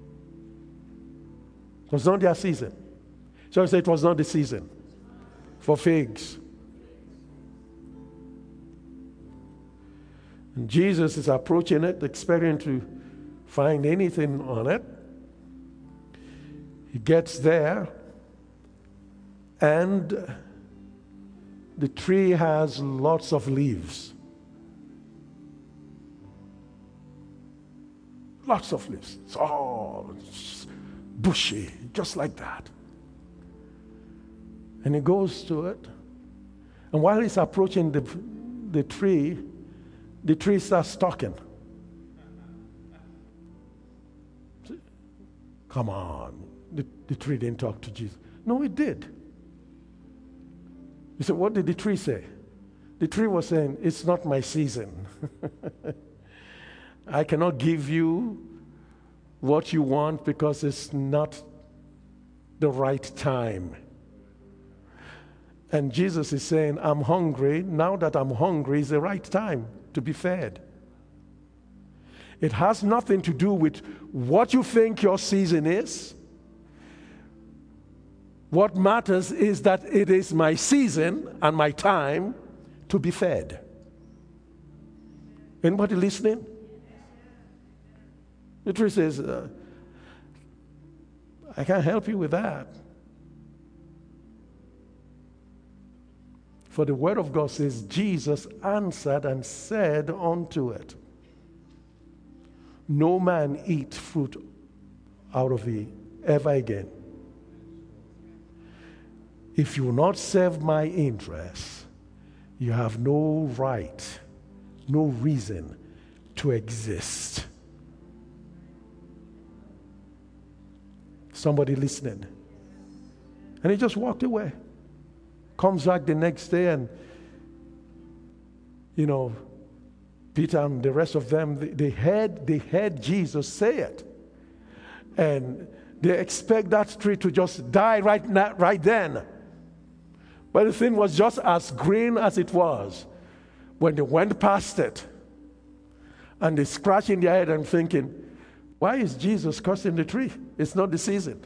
It was not their season. So I say it was not the season for figs. And Jesus is approaching it, expecting to find anything on it. He gets there, and the tree has lots of leaves. Lots of leaves. It's all bushy, just like that. And he goes to it, and while he's approaching the, the tree, the tree starts talking. Come on. The, the tree didn't talk to Jesus. No, it did. You said, what did the tree say? The tree was saying, it's not my season. I cannot give you what you want because it's not the right time. And Jesus is saying, I'm hungry. Now that I'm hungry is the right time to be fed. It has nothing to do with what you think your season is. What matters is that it is my season and my time to be fed. Anybody listening? The tree says, uh, I can't help you with that. For the word of God says, Jesus answered and said unto it, no man eat fruit out of it ever again. If you will not serve my interests, you have no right, no reason to exist. Somebody listening. And he just walked away. Comes back the next day, and, you know, Peter and the rest of them, they, they, heard, they heard Jesus say it. And they expect that tree to just die right, now, right then. But the thing was just as green as it was when they went past it. And they're scratching their head and thinking, why is Jesus cursing the tree? It's not the season.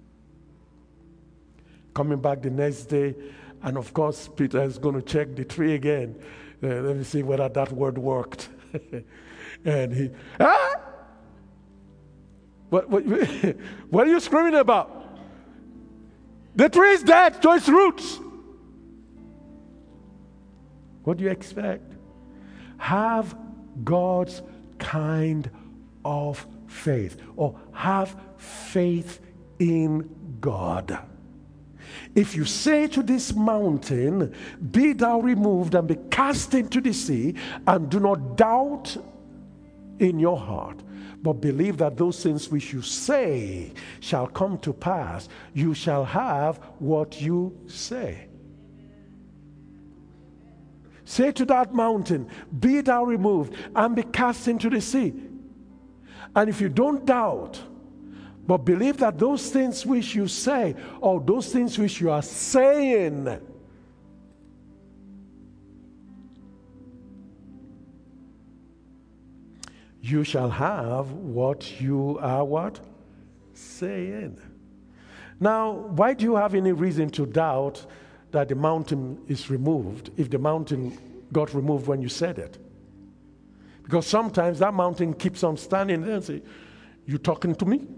Coming back the next day, and of course, Peter is going to check the tree again. Uh, let me see whether that word worked. And he, ah! What, what, what are you screaming about? The tree is dead to its roots. What do you expect? Have God's kind of faith, or have faith in God. If you say to this mountain, be thou removed and be cast into the sea, and do not doubt in your heart, but believe that those things which you say shall come to pass, you shall have what you say. Say to that mountain, be thou removed and be cast into the sea. And if you don't doubt, but believe that those things which you say, or those things which you are saying, you shall have what you are what? Saying. Now, why do you have any reason to doubt that the mountain is removed if the mountain got removed when you said it? Because sometimes that mountain keeps on standing there and say, you talking to me?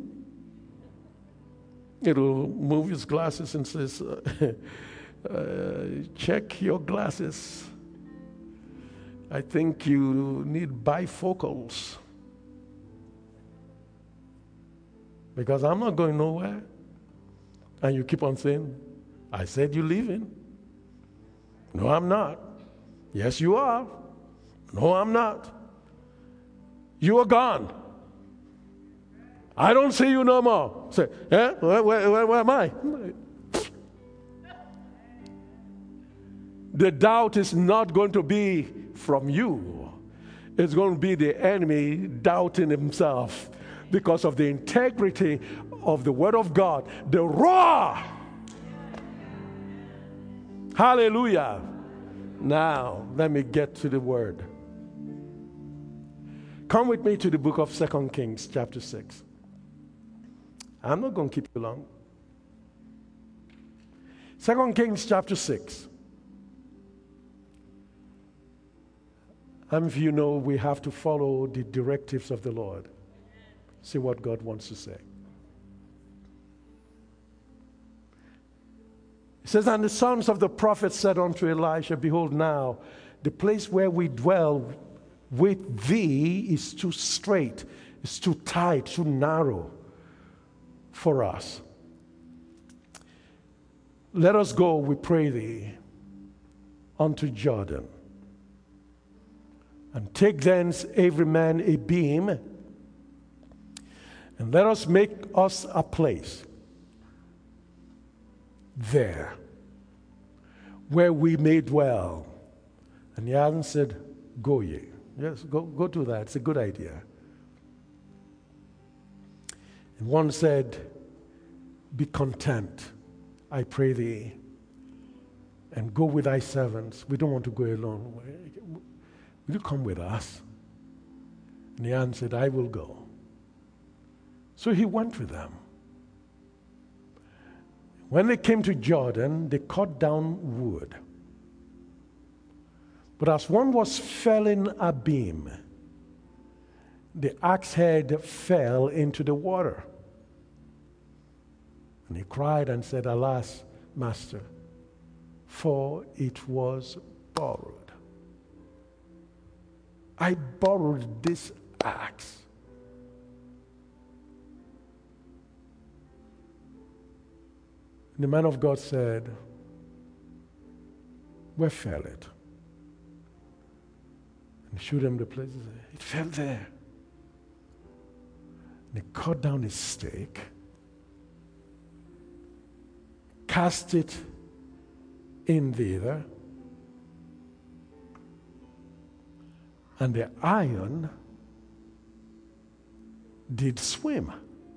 It'll move its glasses and says, uh, uh, check your glasses. I think you need bifocals. Because I'm not going nowhere. And you keep on saying, I said you're leaving. No, I'm not. Yes, you are. No, I'm not. You are gone. I don't see you no more. Say, eh? Where, where, where, where am I? The doubt is not going to be from you. It's going to be the enemy doubting himself because of the integrity of the Word of God. The roar. Hallelujah. Now, let me get to the Word. Come with me to the book of Second Kings, chapter six. I'm not going to keep you long. Second Kings, chapter six. How many of you know we have to follow the directives of the Lord? See what God wants to say. It says, and the sons of the prophets said unto Elisha, behold now, the place where we dwell with thee is too strait, is too tight, too narrow for us. Let us go, we pray thee, unto Jordan, and take thence every man a beam, and let us make us a place there where we may dwell. And he answered, go ye. Yes, go, go to that. It's a good idea. And one said, be content, I pray thee, and go with thy servants. We don't want to go alone. Will you come with us? And he answered, I will go. So he went with them. When they came to Jordan, they cut down wood. But as one was felling a beam, the axe head fell into the water. And he cried and said, alas, master, for it was borrowed. I borrowed this axe. The man of God said, where fell it? And he showed him the place. It fell there. And he cut down his stake, cast it in thither, and the iron did swim.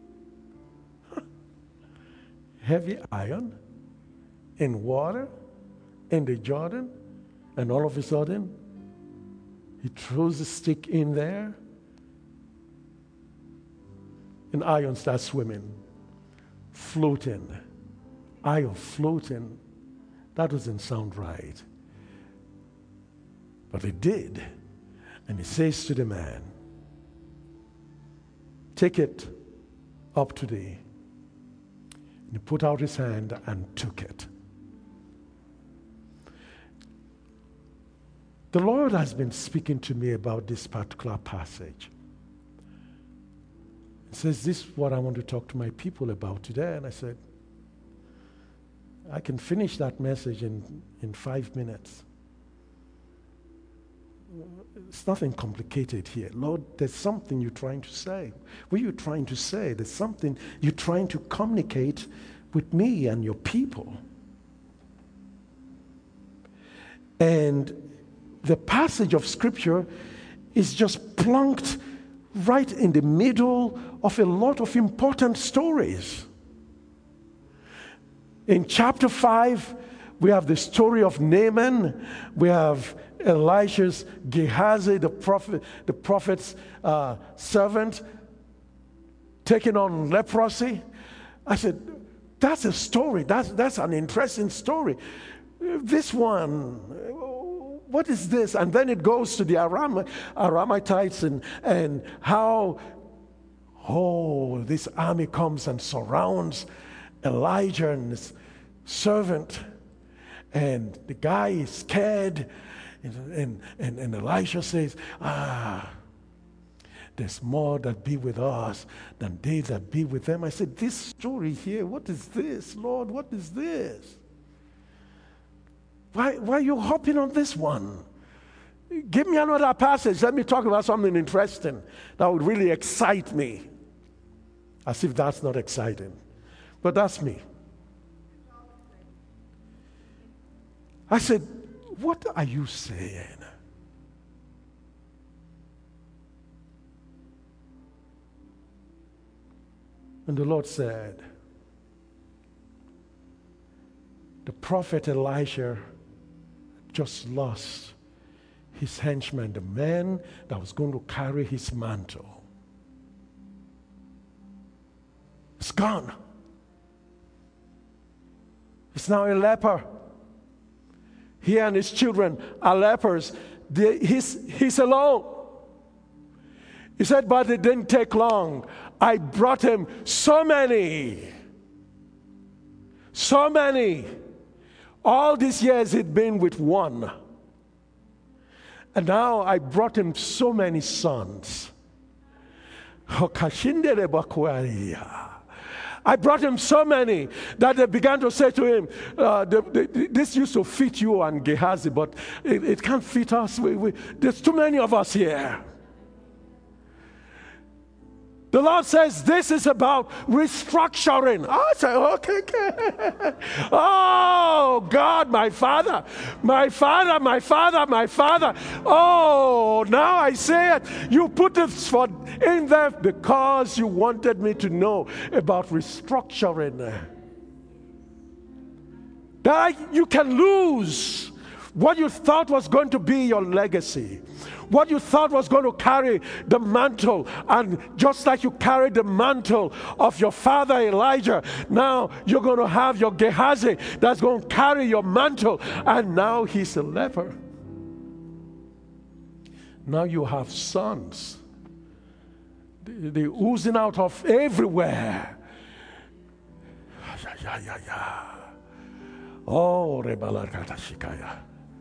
Heavy iron in water in the Jordan, and all of a sudden he throws the stick in there and iron starts swimming, floating. Iron floating. That doesn't sound right. But it did. And he says to the man, take it up today. And he put out his hand and took it. The Lord has been speaking to me about this particular passage. He says, this is what I want to talk to my people about today. And I said, I can finish that message in, in five minutes. It's nothing complicated here. Lord, there's something you're trying to say. What are you trying to say? There's something you're trying to communicate with me and your people. And the passage of Scripture is just plunked right in the middle of a lot of important stories. In chapter five, we have the story of Naaman. We have Elisha's Gehazi, the prophet, the prophet's uh, servant, taking on leprosy. I said, that's a story. That's, that's an interesting story. This one, what is this? And then it goes to the Aram, Aramatites and, and how, oh, this army comes and surrounds Elijah and his servant. And the guy is scared. And, and, and, and Elisha says, ah, there's more that be with us than they that be with them. I said, this story here, what is this? Lord, what is this? Why, why are you hopping on this one? Give me another passage. Let me talk about something interesting that would really excite me. As if that's not exciting. But that's me. I said, what are you saying? And the Lord said, the prophet Elisha just lost his henchman, the man that was going to carry his mantle. It's gone. He's now a leper. He and his children are lepers. They, he's, he's alone. He said, but it didn't take long. I brought him so many. So many. All these years he'd been with one. And now I brought him so many sons. I brought him so many that they began to say to him, uh, the, the, this used to fit you and Gehazi, but it, it can't fit us. We, we, there's too many of us here. The Lord says this is about restructuring. I say, okay, okay. Oh, God, my Father, my Father, my Father, my Father. Oh, now I say it. You put this for in there because you wanted me to know about restructuring. That you can lose what you thought was going to be your legacy. What you thought was going to carry the mantle, and just like you carried the mantle of your father Elijah, now you're going to have your Gehazi that's going to carry your mantle, and now he's a leper. Now you have sons. They're oozing out of everywhere. Yeah, yeah, yeah. Oh, Rebalakata Shikaya.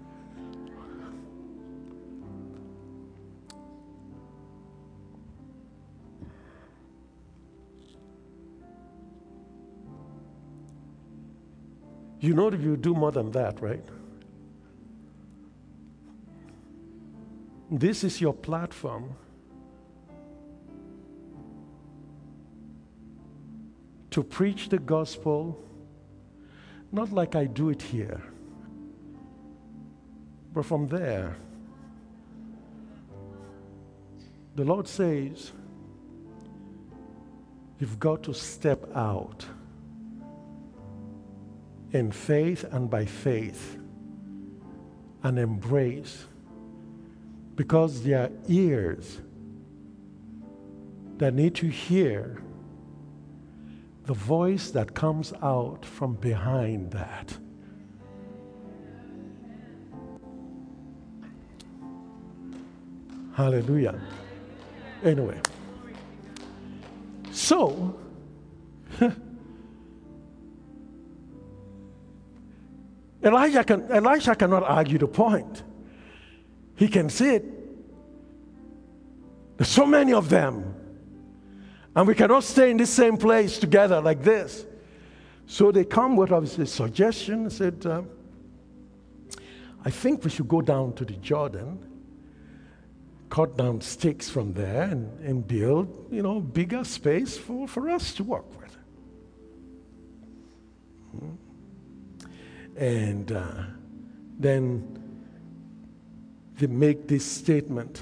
You know that you do more than that, right? This is your platform to preach the gospel, not like I do it here, but from there. The Lord says, you've got to step out in faith and by faith and embrace, because there are ears that need to hear the voice that comes out from behind that. Hallelujah. Anyway, so Elijah can Elisha cannot argue the point. He can see it. There's so many of them, and we cannot stay in the same place together like this. So they come with a suggestion. Said, uh, "I think we should go down to the Jordan, cut down sticks from there, and, and build, you know, bigger space for, for us to work with." Hmm. And uh, then they make this statement.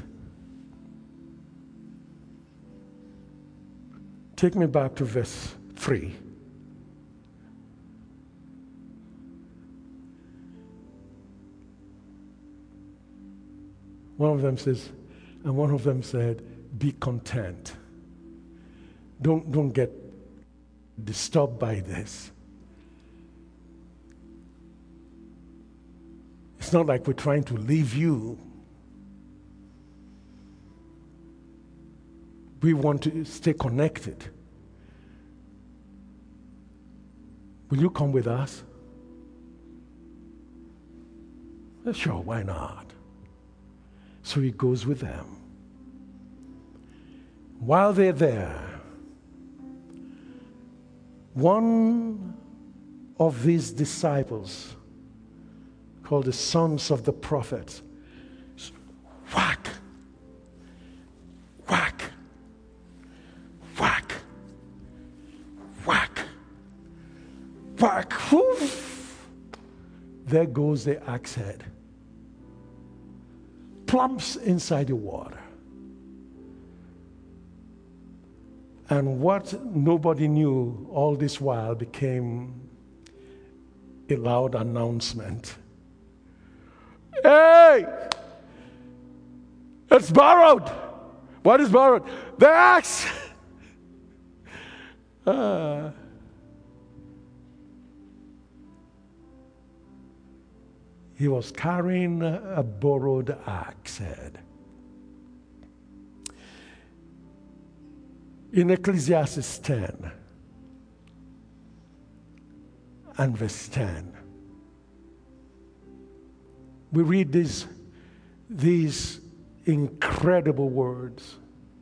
Take me back to verse three. One of them says, and one of them said, "Be content. Don't, don't get disturbed by this. It's not like we're trying to leave you. We want to stay connected. Will you come with us?" Sure, why not? So he goes with them. While they're there, one of these disciples, called the sons of the prophets, whack, whack, whack, whack, whack, whoof. There goes the axe head. Plumps inside the water. And what nobody knew all this while became a loud announcement. "Hey! It's borrowed!" What is borrowed? The axe! uh, he was carrying a borrowed axe head. In Ecclesiastes ten and verse ten, we read these, these incredible words.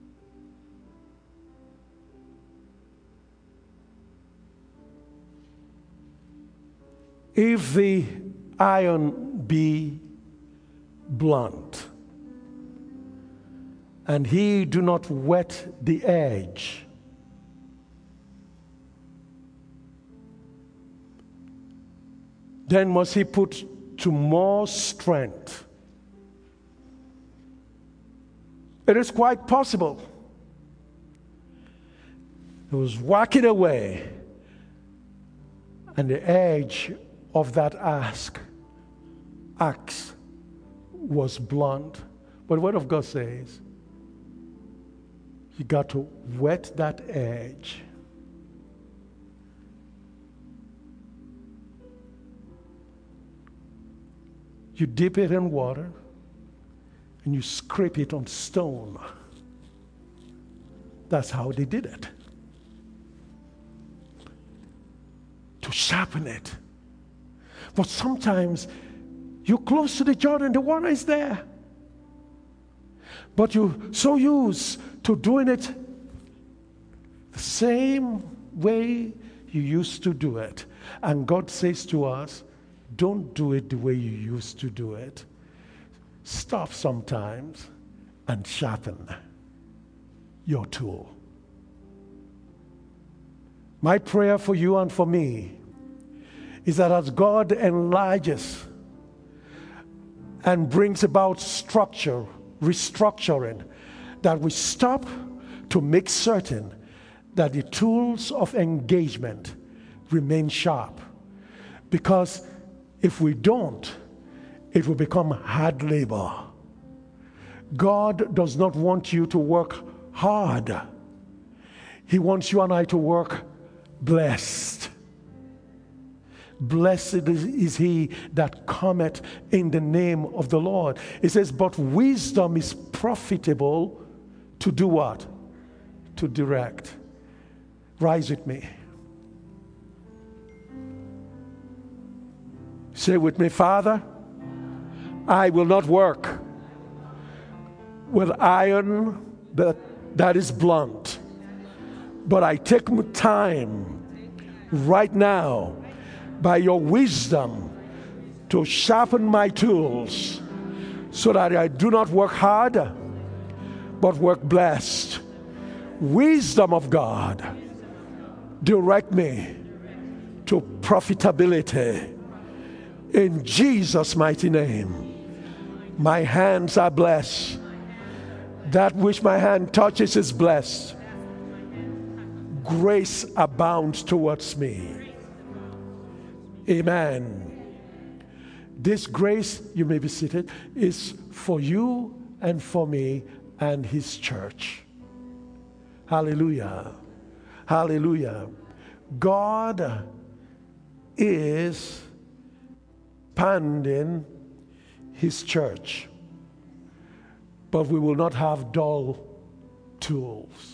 "If the iron be blunt, and he do not whet the edge, then must he put to more strength." It is quite possible. He was whacking away, and the edge of that axe, axe was blunt. But the Word of God says, you got to whet that edge. You dip it in water and you scrape it on stone. That's how they did it. To sharpen it. But sometimes you're close to the Jordan, the water is there. But you're so used to doing it the same way you used to do it. And God says to us, don't do it the way you used to do it. Stop sometimes and sharpen your tool. My prayer for you and for me is that as God enlarges and brings about structure, restructuring, that we stop to make certain that the tools of engagement remain sharp. Because if we don't, it will become hard labor. God does not want you to work hard. He wants you and I to work blessed. Blessed is, is he that cometh in the name of the Lord. It says, but wisdom is profitable to do what? To direct. Rise with me. Say with me, Father, I will not work with iron that, that is blunt, but I take my time right now by your wisdom to sharpen my tools so that I do not work hard, but work blessed. Wisdom of God, direct me to profitability. In Jesus' mighty name, my hands are blessed. That which my hand touches is blessed. Grace abounds towards me. Amen. This grace, you may be seated, is for you and for me and his church. Hallelujah. Hallelujah. God is expanding his church, but we will not have dull tools.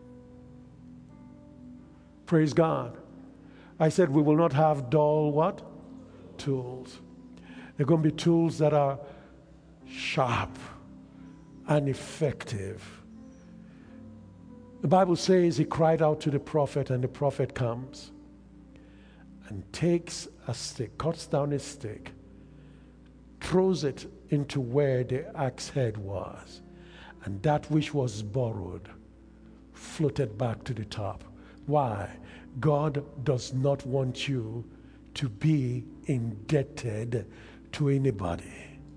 Praise God. I said we will not have dull what? Tools. They're going to be tools that are sharp and effective. The Bible says he cried out to the prophet, and the prophet comes and takes a stick, cuts down a stick, throws it into where the axe head was, and that which was borrowed floated back to the top. Why? God does not want you to be indebted to anybody.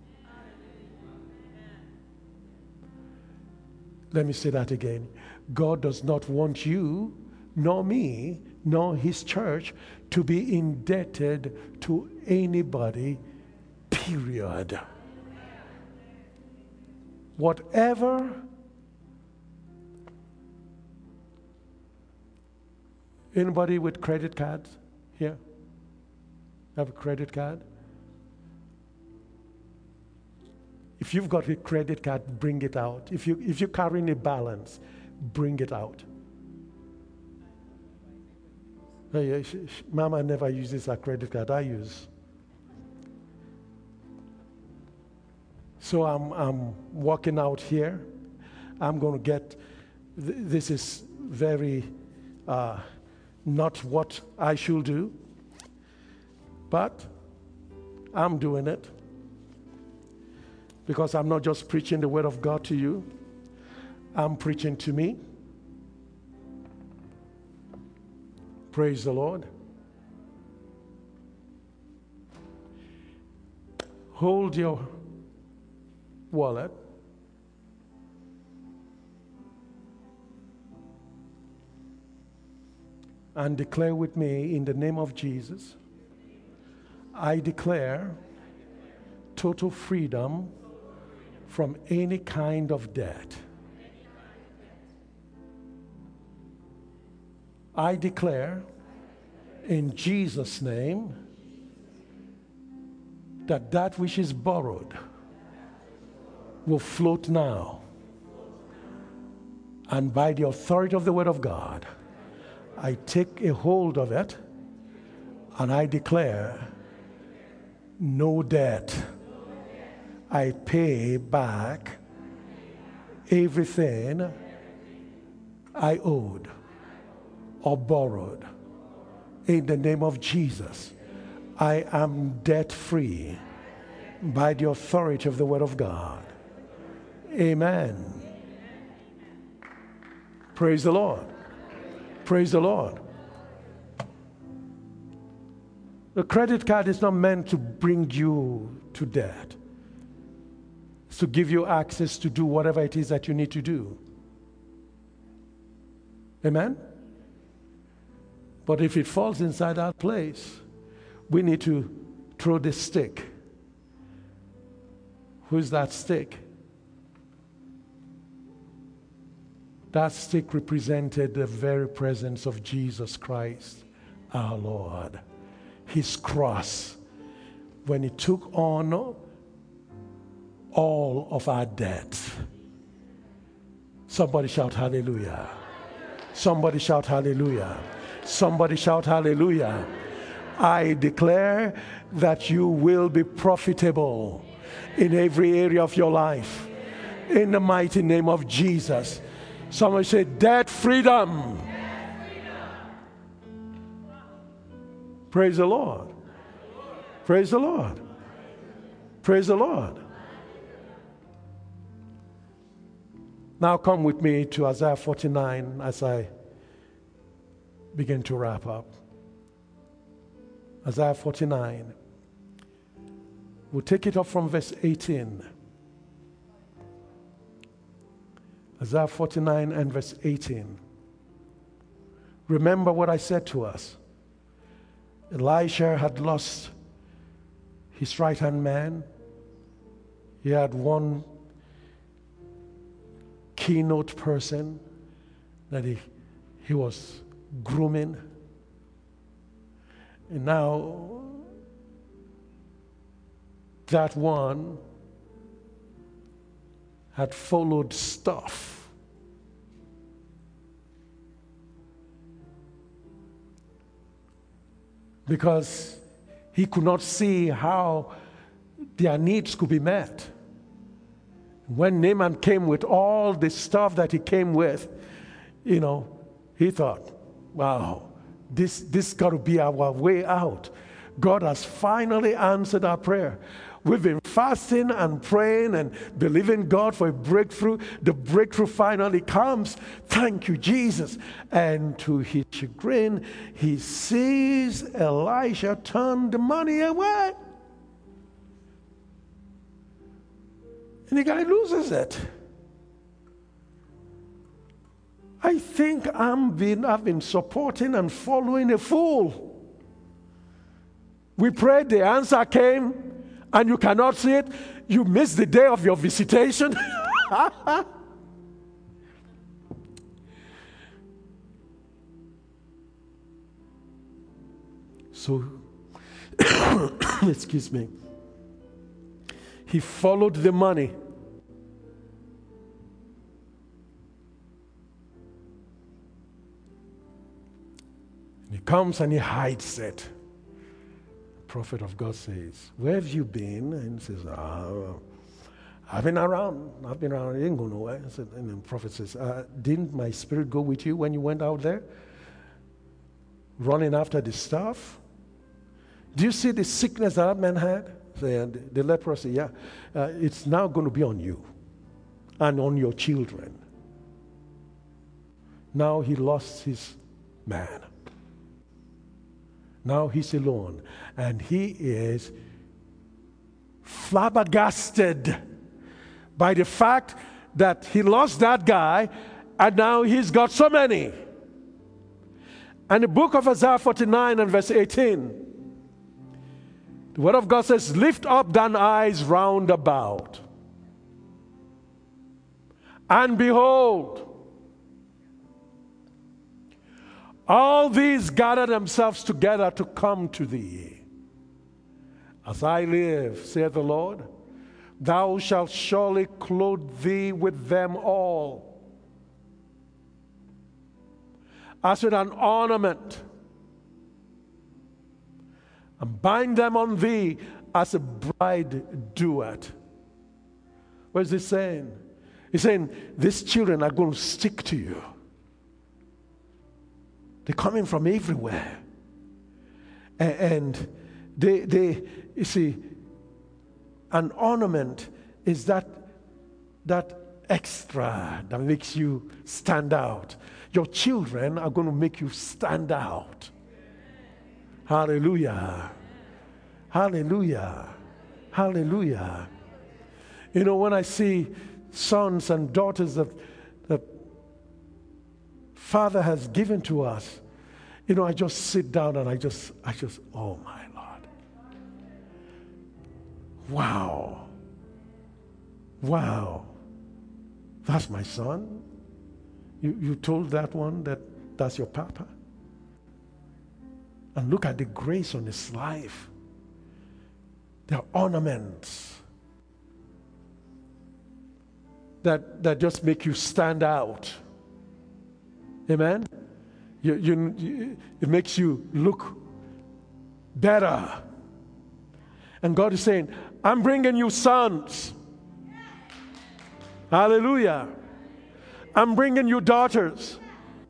Let me say that again. God does not want you, nor me, nor his church to be indebted to anybody, period. Whatever anybody with credit cards here? Have a credit card? If you've got a credit card, bring it out. If you if you're carrying a balance, bring it out. Hey, sh- sh- Mama never uses a credit card. I use. So I'm I'm walking out here. I'm going to get. Th- this is very uh, not what I should do, but I'm doing it because I'm not just preaching the word of God to you. I'm preaching to me. Praise the Lord. Hold your wallet. And declare with me in the name of Jesus, I declare total freedom from any kind of debt. I declare in Jesus' name that that which is borrowed will float now. And by the authority of the word of God, I take a hold of it and I declare no debt. I pay back everything I owed or borrowed. In the name of Jesus, I am debt free by the authority of the word of God. Amen. Praise the Lord. Praise the Lord. The credit card is not meant to bring you to debt. It's to give you access to do whatever it is that you need to do. Amen? But if it falls inside that place, we need to throw the stick. Who's that stick? That stick represented the very presence of Jesus Christ, our Lord. His cross, when he took on all of our debts. Somebody shout hallelujah. Somebody shout hallelujah. Somebody shout hallelujah. I declare that you will be profitable in every area of your life. In the mighty name of Jesus. Somebody say, debt freedom. Praise the Lord. Praise the Lord. Praise the Lord. Now come with me to Isaiah forty-nine as I begin to wrap up. Isaiah forty-nine. We'll take it up from verse eighteen. Isaiah forty-nine and verse eighteen. Remember what I said to us. Elisha had lost his right-hand man. He had one keynote person that he, he was grooming. And now that one had followed stuff. Because he could not see how their needs could be met. When Naaman came with all the stuff that he came with, you know, he thought, wow, this this got to be our way out. God has finally answered our prayer. We've been fasting and praying and believing God for a breakthrough. The breakthrough finally comes. Thank you, Jesus. And to his chagrin, he sees Elisha turn the money away. And the guy loses it. I think I'm been, I've been supporting and following a fool. We prayed, the answer came, and you cannot see it. You missed the day of your visitation. So, excuse me. He followed the money. He comes and he hides it. The prophet of God says, where have you been? And he says, oh, I've been around. I've been around. I didn't go nowhere. And the prophet says, uh, didn't my spirit go with you when you went out there? Running after the stuff? Do you see the sickness that, that man had? The, the leprosy, yeah. Uh, it's now going to be on you and on your children. Now he lost his man. Now he's alone. And he is flabbergasted by the fact that he lost that guy and now he's got so many. And the book of Isaiah forty-nine and verse eighteen, the word of God says, lift up thine eyes round about, and behold, all these gather themselves together to come to thee. As I live, saith the Lord, thou shalt surely clothe thee with them all, as with an ornament, and bind them on thee as a bride doeth. What is he saying? He's saying, these children are going to stick to you. They're coming from everywhere. And they, they, you see, an ornament is that, that extra that makes you stand out. Your children are going to make you stand out. Hallelujah. Hallelujah. Hallelujah. You know, when I see sons and daughters that the Father has given to us, you know, I just sit down and I just, I just, oh my Lord. Wow. Wow. That's my son. You, you told that one that that's your papa. And look at the grace on his life. There are ornaments that, that just make you stand out. Amen? You, you, you, it makes you look better. And God is saying, I'm bringing you sons. Hallelujah. I'm bringing you daughters.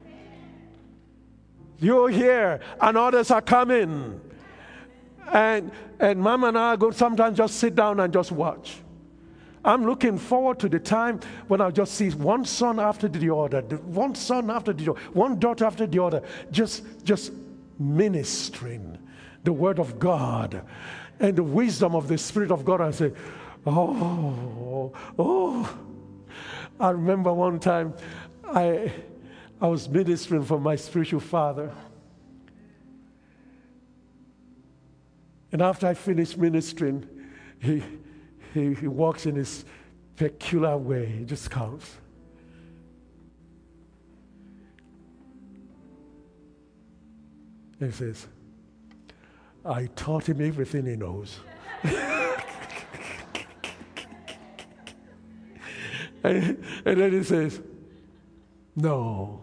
You're here and others are coming. And and Mom and I go sometimes just sit down and just watch. I'm looking forward to the time when I'll just see one son after the other, one son after the other, one daughter after the other, just, just ministering the word of God and the wisdom of the Spirit of God. I say, oh, oh. I remember one time I, I was ministering for my spiritual father. And after I finished ministering, he, he, he walks in his peculiar way. He just comes. And he says, I taught him everything he knows. and, and then he says, no,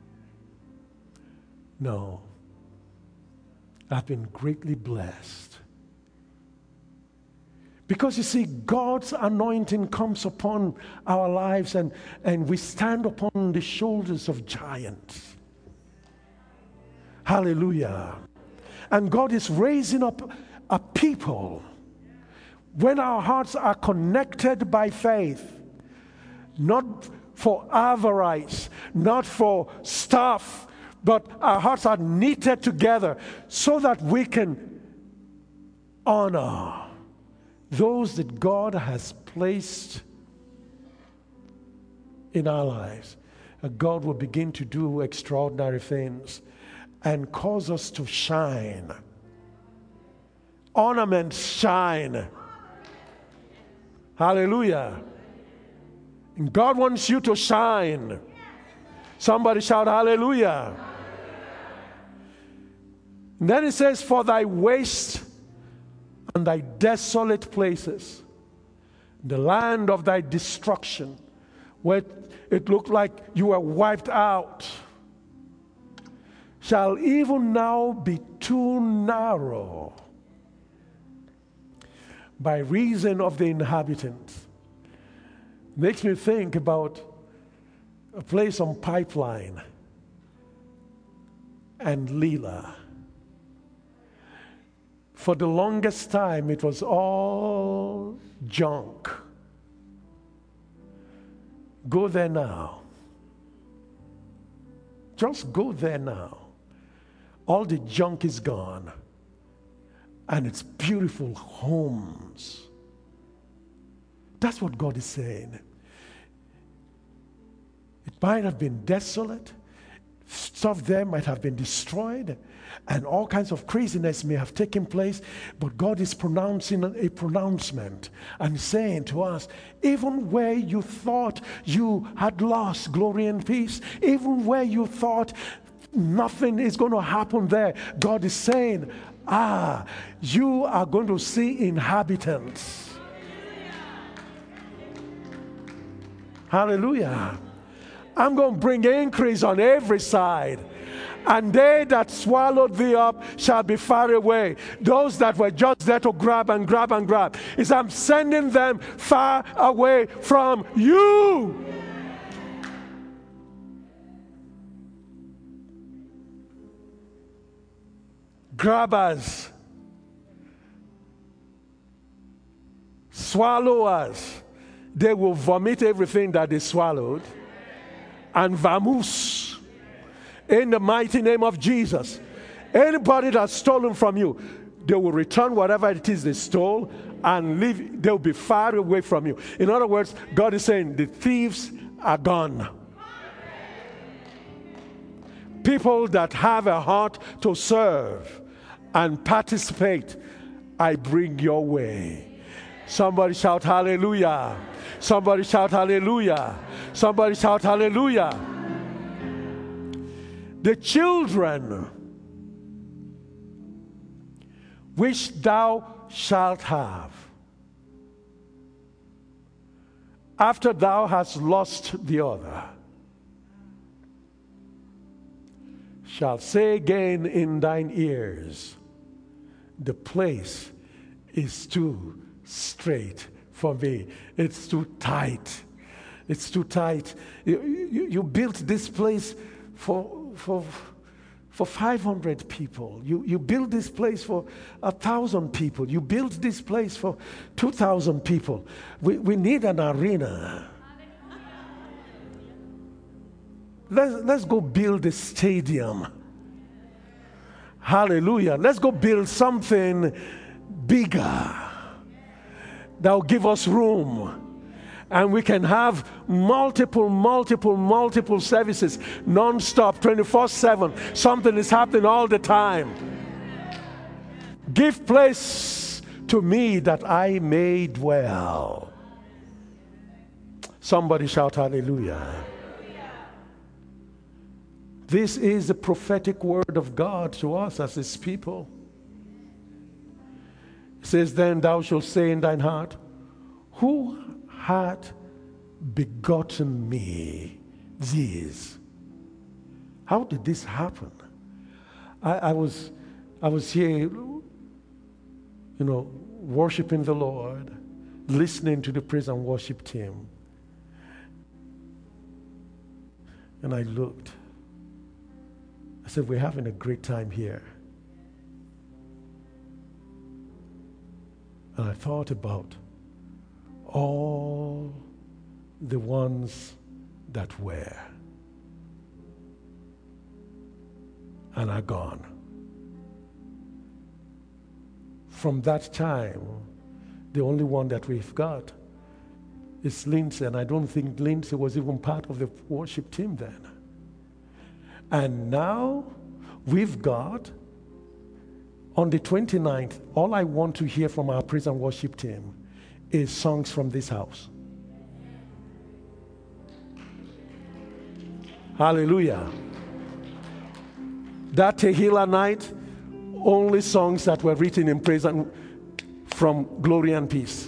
no, I've been greatly blessed. Because you see, God's anointing comes upon our lives, and, and we stand upon the shoulders of giants. Hallelujah. And God is raising up a people when our hearts are connected by faith, not for avarice, not for stuff, but our hearts are knitted together so that we can honor those that God has placed in our lives. And God will begin to do extraordinary things and cause us to shine. Ornaments shine. Hallelujah. And God wants you to shine. Somebody shout hallelujah. And then it says, for thy waste and thy desolate places, the land of thy destruction, where it looked like you were wiped out, shall even now be too narrow by reason of the inhabitants. Makes me think about a place on Pipeline and Leela. For the longest time, it was all junk. Go there now. Just go there now. All the junk is gone. And it's beautiful homes. That's what God is saying. It might have been desolate. Stuff there might have been destroyed. And all kinds of craziness may have taken place. But God is pronouncing a pronouncement and saying to us, even where you thought you had lost glory and peace, even where you thought nothing is going to happen there, God is saying, ah, you are going to see inhabitants. Hallelujah. I'm going to bring increase on every side. And they that swallowed thee up shall be far away. Those that were just there to grab and grab and grab. Is I'm sending them far away from you. Grabbers. Swallowers. They will vomit everything that they swallowed and vamoose in the mighty name of Jesus. Anybody that's stolen from you, they will return whatever it is they stole and leave. They'll be far away from you. In other words, God is saying the thieves are gone. People that have a heart to serve and participate, I bring your way. Somebody shout hallelujah. Somebody shout hallelujah. Somebody shout hallelujah. the children which thou shalt have, after thou hast lost the other, shall say again in thine ears, the place is too straight for me. It's too tight. It's too tight. You, you, you built this place for for for five hundred people. You you built this place for a thousand people. You built this place for two thousand people. We we need an arena. Let's let's go build a stadium. Hallelujah. Let's go build something bigger that will give us room. And we can have multiple, multiple, multiple services, non-stop, twenty-four seven. Something is happening all the time. Give place to me that I may dwell. Somebody shout hallelujah. This is the prophetic word of God to us as his people. It says, then thou shalt say in thine heart, who had begotten me these? How did this happen? I, I was I was here, you know, worshiping the Lord, listening to the praise and worship team. And I looked. I said, we're having a great time here. And I thought about all the ones that were and are gone. From that time, the only one that we've got is Lindsay, and I don't think Lindsay was even part of the worship team then. And now we've got, on the twenty-ninth, all I want to hear from our praise and worship team is songs from this house. Hallelujah. That Tehillah night, only songs that were written in praise and from glory and peace.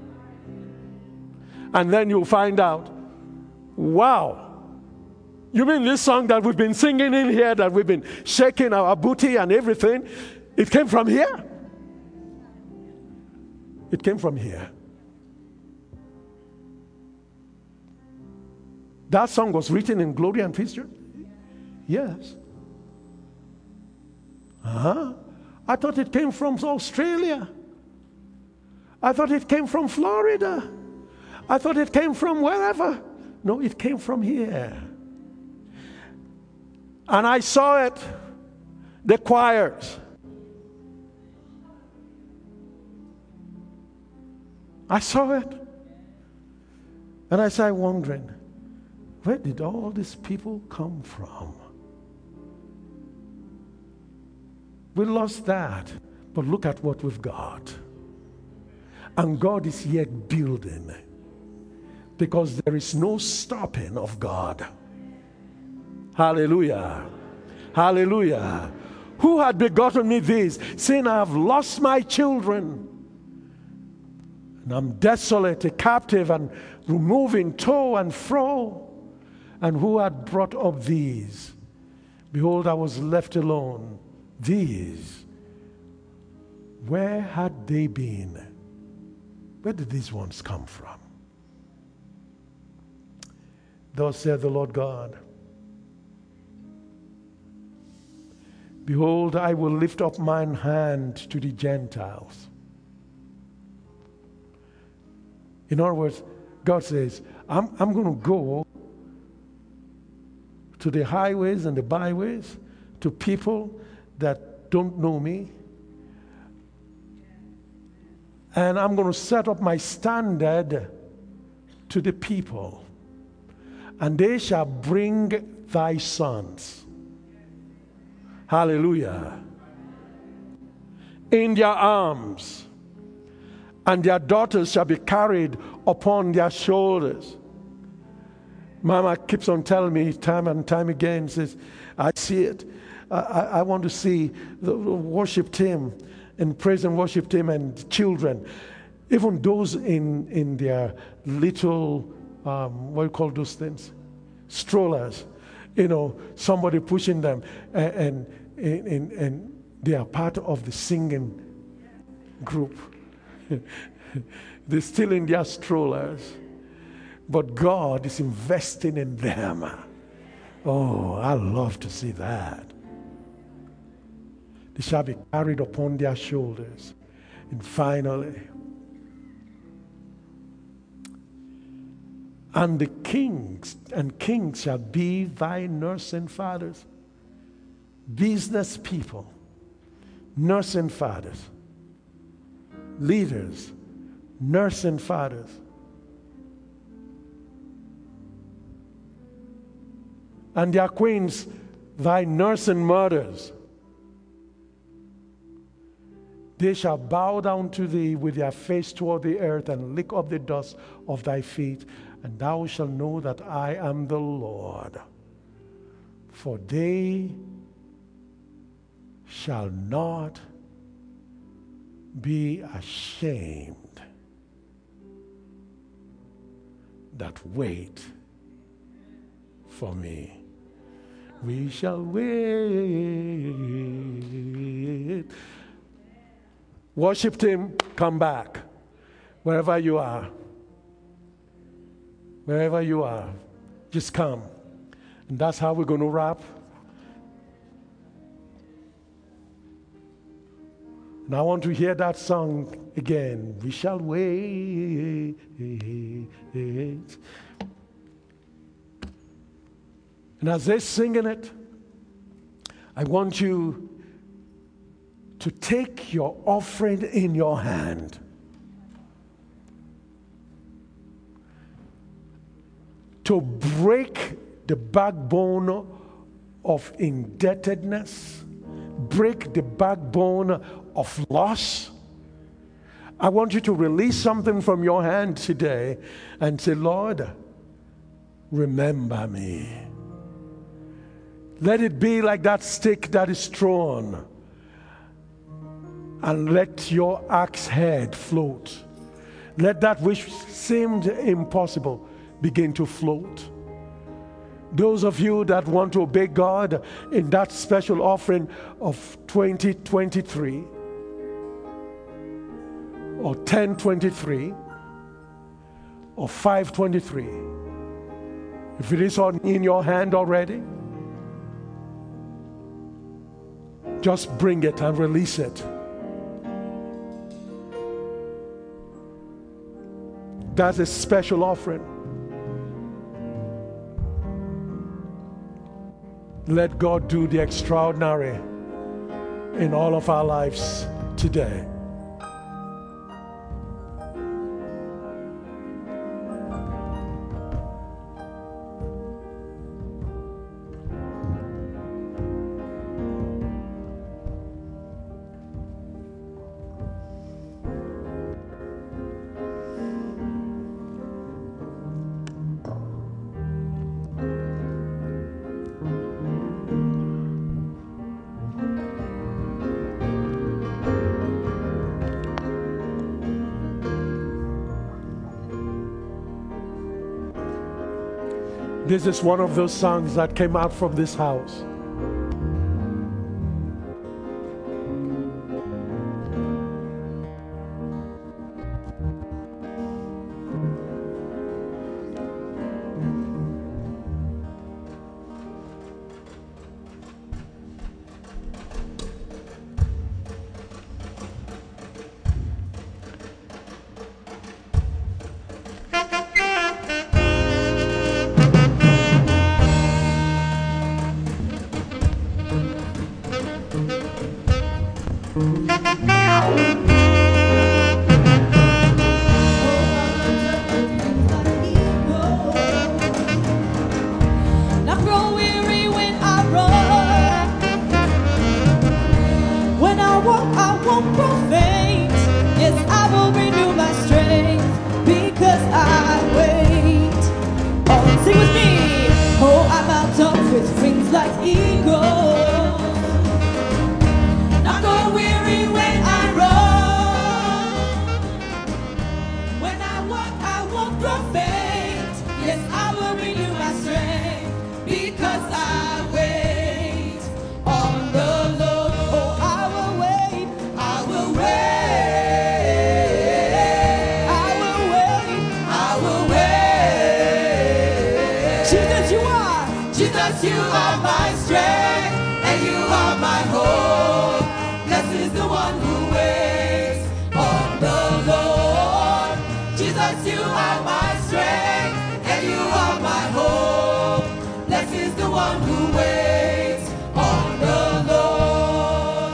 And then you'll find out, wow, you mean this song that we've been singing in here, that we've been shaking our booty and everything, it came from here? It came from here. That song was written in Glory and Peace Church? Yes. Uh-huh. I thought it came from Australia. I thought it came from Florida. I thought it came from wherever. No, it came from here. And I saw it, the choirs. I saw it. And I started wondering, where did all these people come from? We lost that, but look at what we've got. And God is yet building, because there is no stopping of God. Hallelujah. Hallelujah. Who had begotten me this, saying, I have lost my children, and I'm desolate, a captive, and removing to and fro. And who had brought up these? Behold, I was left alone. These, where had they been? Where did these ones come from? Thus said the Lord God, behold, I will lift up mine hand to the Gentiles. In other words, God says, I'm, I'm going to go to the highways and the byways, to people that don't know me, and I'm going to set up my standard to the people, and they shall bring thy sons. Hallelujah. In their arms, and their daughters shall be carried upon their shoulders. Mama keeps on telling me time and time again, says, I see it. I, I, I want to see the worship team and praise and worship team and children, even those in, in their little, um, what do you call those things? Strollers. You know, somebody pushing them, and, and, and, and they are part of the singing group. They're still in their strollers, but God is investing in them. Oh, I love to see that. They shall be carried upon their shoulders. And finally, and the kings and kings shall be thy nursing fathers. Business people, nursing fathers, leaders, nursing fathers. And their queens, thy nursing mothers. They shall bow down to thee with their face toward the earth and lick up the dust of thy feet, and thou shalt know that I am the Lord. For they shall not be ashamed that wait for me. We shall wait. Worship team, come back. Wherever you are. Wherever you are. Just come. And that's how we're going to wrap. And I want to hear that song again. We shall wait. And as they're singing it, I want you to take your offering in your hand. To break the backbone of indebtedness, break the backbone of loss. I want you to release something from your hand today and say, Lord, remember me. Let it be like that stick that is thrown, and let your axe head float. Let that which seemed impossible begin to float. Those of you that want to obey God in that special offering of twenty twenty-three or ten twenty-three or five twenty-three, if it is on in your hand already, just bring it and release it. That's a special offering. Let God do the extraordinary in all of our lives today. This is one of those songs that came out from this house. renew my strength because I wait on the Lord. Oh, I will wait. I will wait. I will wait. I will wait. Jesus, you are. Jesus, you are my strength and you are my hope. Blessed is the one who waits on the Lord. Jesus, you are my strength and you are my hope. Blessed is the one who waits on the Lord.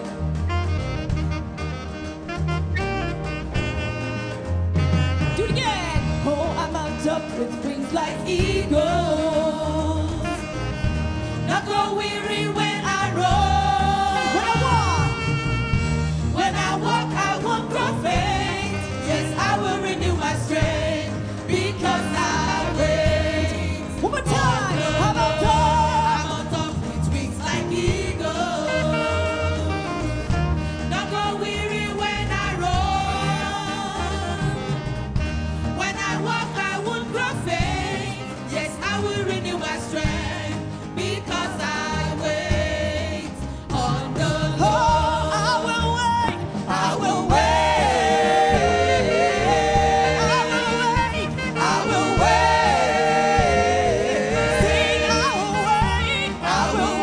Do it again. Oh, I'm out up with wings like eagles. Not grow weary when I run. When I walk, when I walk, I won't grow faint. Yes, I will renew my strength because I wait. One more time. I'm out up. I'm out up with wings like eagles. Not grow weary when I run. When I walk, I won't grow faint. Yes, I will renew my strength because I wait on the Lord. I will wait. I will wait. I will wait. I will wait. Sing, I will wait. I will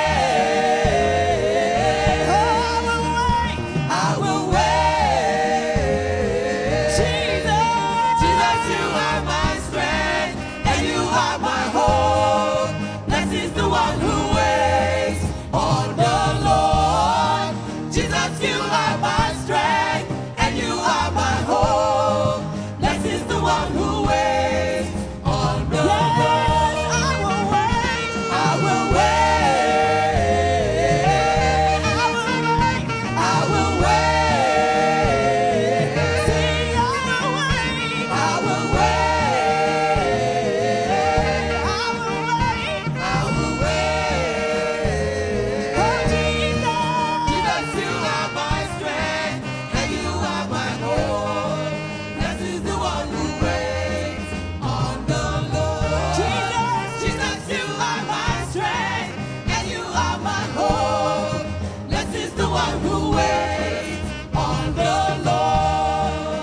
wait. Oh, I will wait. I will wait. Jesus, Jesus, you are my strength and you are my hope. Blessed is the one who waits on the Lord. Jesus, you are my strength and you are my hope. Blessed is the one who waits on the Lord. I will wait. I will wait. I will wait. I will wait. Sing, I will wait. I will wait. I will wait. I will wait. Oh, Jesus. Jesus, you are my strength and you are my hope. Blessed is the one who waits on the Lord. Jesus, Jesus, you are my strength and you are my hope. Blessed is the one who waits on the Lord.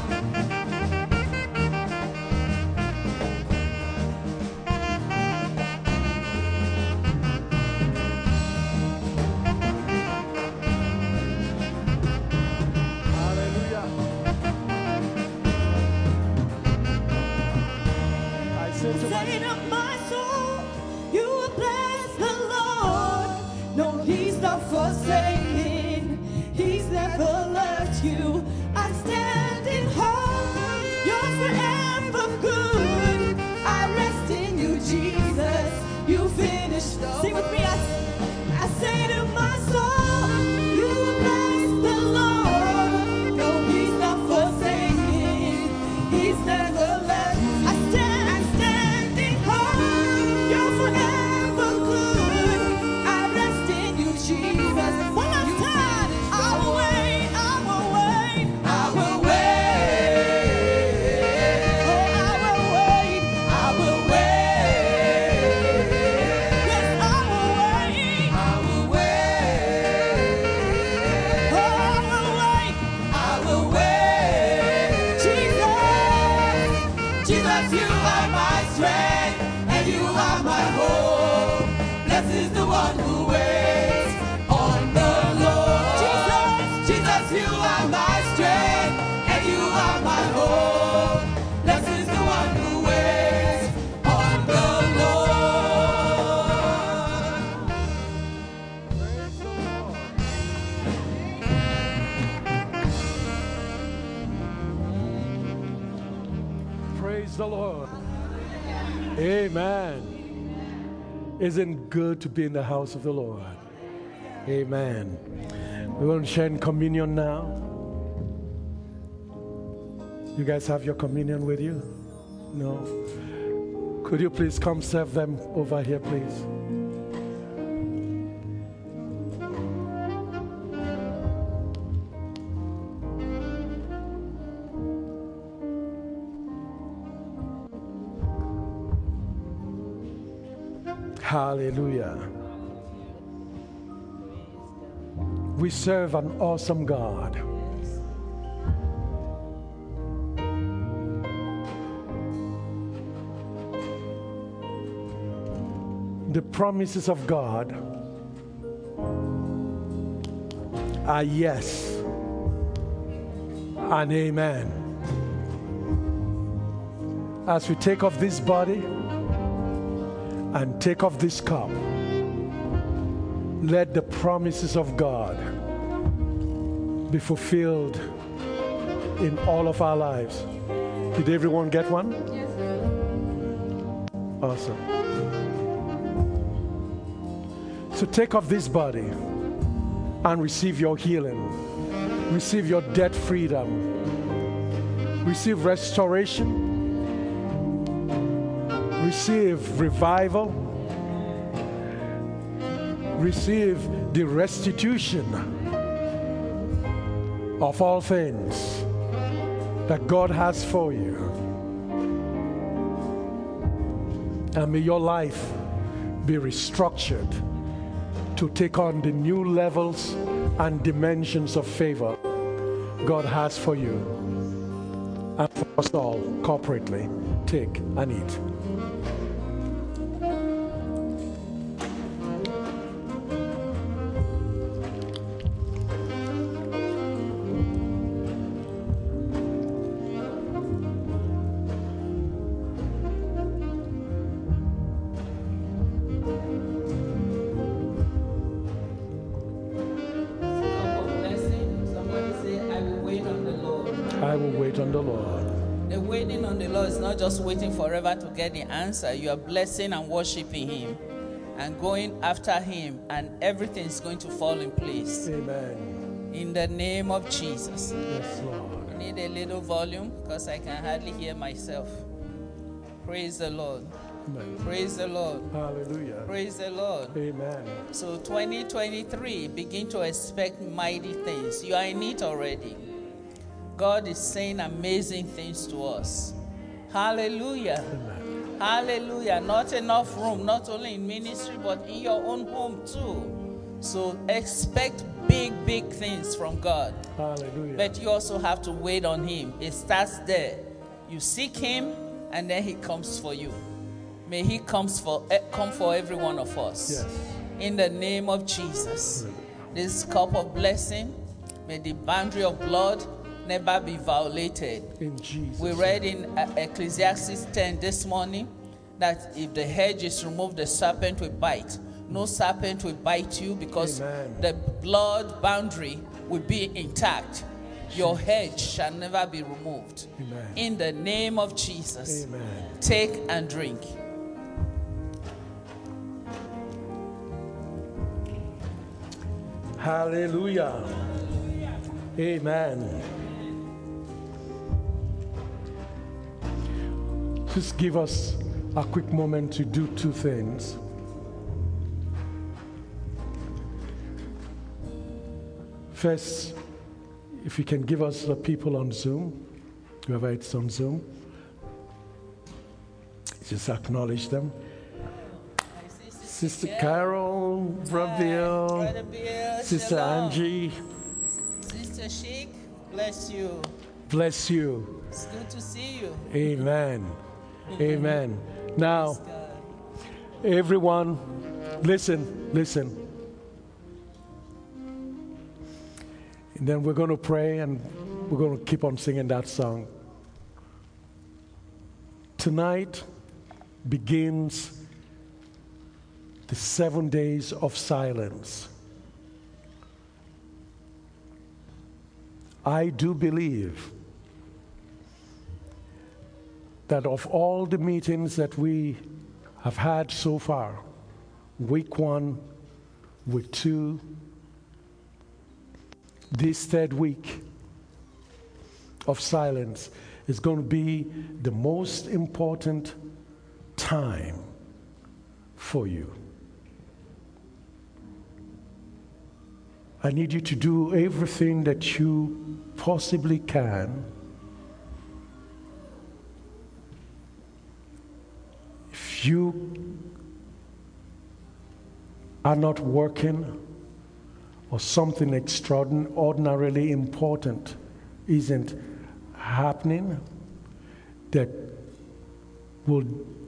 Hallelujah. I say to my Saying of my soul, you will bless the Lord. No, he's not forsaken. He's never left you. I stand in hope. You're forever good. I rest in you, Jesus. You finished. Sing with me. I, I say to my soul, you will bless the Lord. No, he's not forsaken. He's never left. I stand, I stand in hope. You're forever good. I rest in you, Jesus. One last time. I will wait. I will wait. I will wait. Oh, I will wait. I will wait. Yes, I will wait. I will wait. Oh, I will wait. I will wait. Jesus, Jesus, you are my strength and you are my hope. Blessed is the one who waits on the Lord. Jesus, Jesus, you are my strength and you are my hope. Blessed is the one who waits on the Lord. praise the Lord. Amen. Isn't it good to be in the house of the Lord? Amen. We're going to share in communion now. You guys have your communion with you? No? Could you please come serve them over here, please? Hallelujah. We serve an awesome God. The promises of God are yes and amen. As we take off this body and take off this cup, let the promises of God be fulfilled in all of our lives. Did everyone get one? Yes. Awesome. So take off this body and receive your healing. Receive your debt freedom. Receive restoration. Receive revival. Receive the restitution of all things that God has for you. And may your life be restructured to take on the new levels and dimensions of favor God has for you. And for us all, corporately, take and eat. On the Lord. The waiting on the Lord is not just waiting forever to get the answer. You are blessing and worshiping Him and going after Him, and everything is going to fall in place. Amen. In the name of Jesus. Yes, Lord. I need a little volume because I can hardly hear myself. Praise the Lord. Amen. Praise the Lord. Hallelujah. Praise the Lord. Amen. So twenty twenty-three, begin to expect mighty things. You are in it already. God is saying amazing things to us. Hallelujah. Amen. Hallelujah. Not enough room, not only in ministry, but in your own home too. So expect big, big things from God. Hallelujah. But you also have to wait on Him. It starts there. You seek Him, and then He comes for you. May He comes for, come for every one of us. Yes. In the name of Jesus. This cup of blessing, may the boundary of blood never be violated. In Jesus. We read in uh, Ecclesiastes ten this morning that if the hedge is removed, the serpent will bite. No serpent will bite you because Amen. The blood boundary will be intact. Your hedge shall never be removed. Amen. In the name of Jesus. Amen. Take and drink. Hallelujah. Amen. Just give us a quick moment to do two things. First, if you can give us the people on Zoom, whoever it's on Zoom, just acknowledge them. Sister Carol, Brother Bill, Brother Bill, Sister shalom. Angie, Sister Sheik, bless you. bless you. It's good to see you. Amen. Amen. Now, Praise God. everyone, listen, listen. And then we're going to pray and we're going to keep on singing that song. Tonight begins the seven days of silence. I do believe that of all the meetings that we have had so far, week one, week two, this third week of silence is going to be the most important time for you. I need you to do everything that you possibly can. If you are not working, or something extraordinarily important isn't happening that will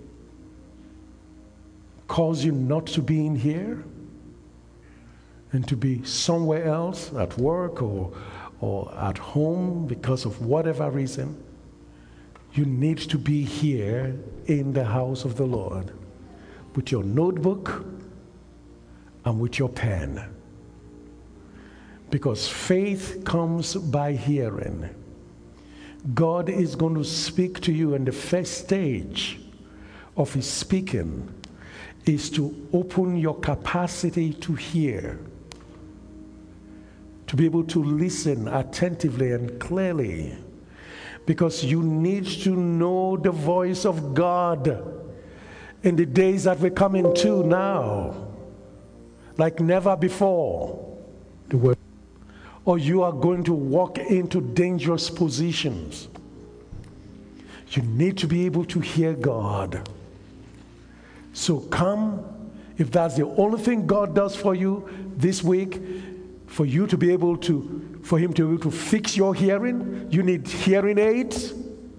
cause you not to be in here and to be somewhere else at work or, or at home because of whatever reason, you need to be here in the house of the Lord with your notebook and with your pen. Because faith comes by hearing. God is going to speak to you, and the first stage of his speaking is to open your capacity to hear, to be able to listen attentively and clearly, because you need to know the voice of God in the days that we're coming to now, like never before. The word. Or you are going to walk into dangerous positions. You need to be able to hear God. So come, if that's the only thing God does for you this week, for you to be able to, for him to be able to fix your hearing, you need hearing aids.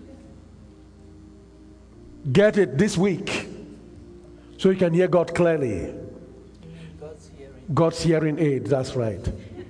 Get it this week so you can hear God clearly. God's hearing. God's hearing aid, that's right.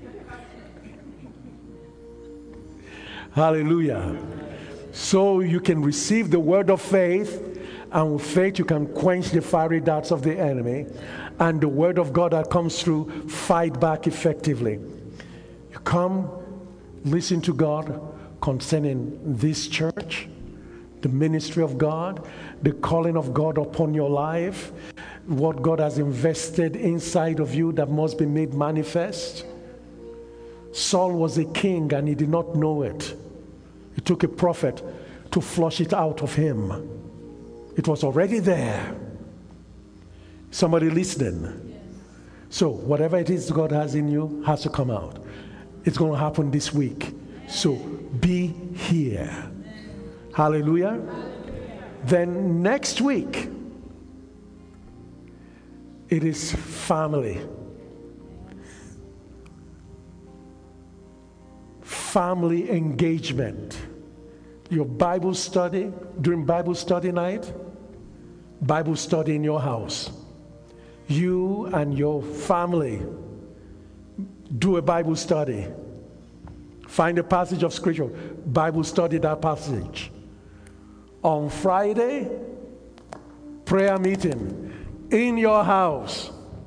Hallelujah. So you can receive the word of faith, and with faith you can quench the fiery darts of the enemy, and the word of God that comes through fight back effectively. You come, listen to God concerning this church, the ministry of God, the calling of God upon your life, what God has invested inside of you that must be made manifest. Saul was a king and he did not know it. It took a prophet to flush it out of him. It was already there. Somebody listening? Yes. So whatever it is God has in you has to come out. It's going to happen this week. So be here. Hallelujah. Hallelujah. Then next week, it is family. Family engagement. Your Bible study, during Bible study night, Bible study in your house. You and your family do a Bible study. Find a passage of scripture, Bible study that passage. On Friday, prayer meeting in your house.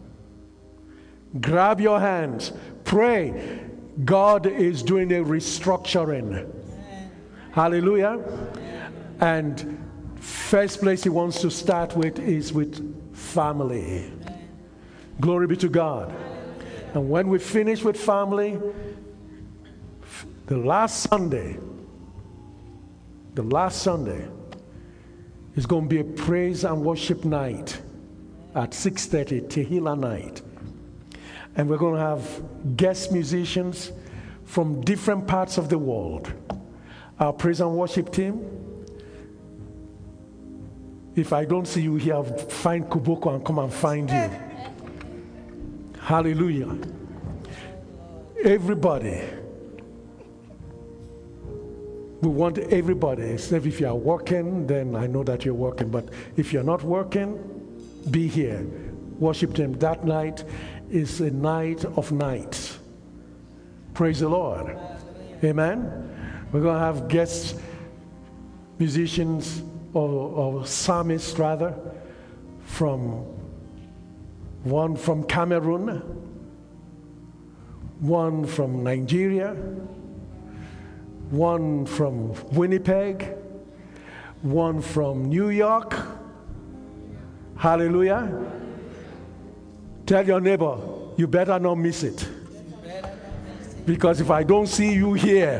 Grab your hands, pray. God is doing a restructuring. Amen. Hallelujah. And first place he wants to start with is with family. Amen. Glory be to God. And when we finish with family, the last Sunday, the last Sunday is going to be a praise and worship night at six thirty, Tehillah night. And we're going to have guest musicians from different parts of the world. Our praise and worship team. If I don't see you here, I'll find Kuboko and come and find you. Hallelujah. Everybody. We want everybody, except if you are working, then I know that you're working. But if you're not working, be here. Worship team that night is a night of nights. Praise the Lord. Amen. We're going to have guest musicians or, or psalmists rather, from one from Cameroon, one from Nigeria, one from Winnipeg, one from New York. Hallelujah. Tell your neighbor, you better not miss it. Because if I don't see you here,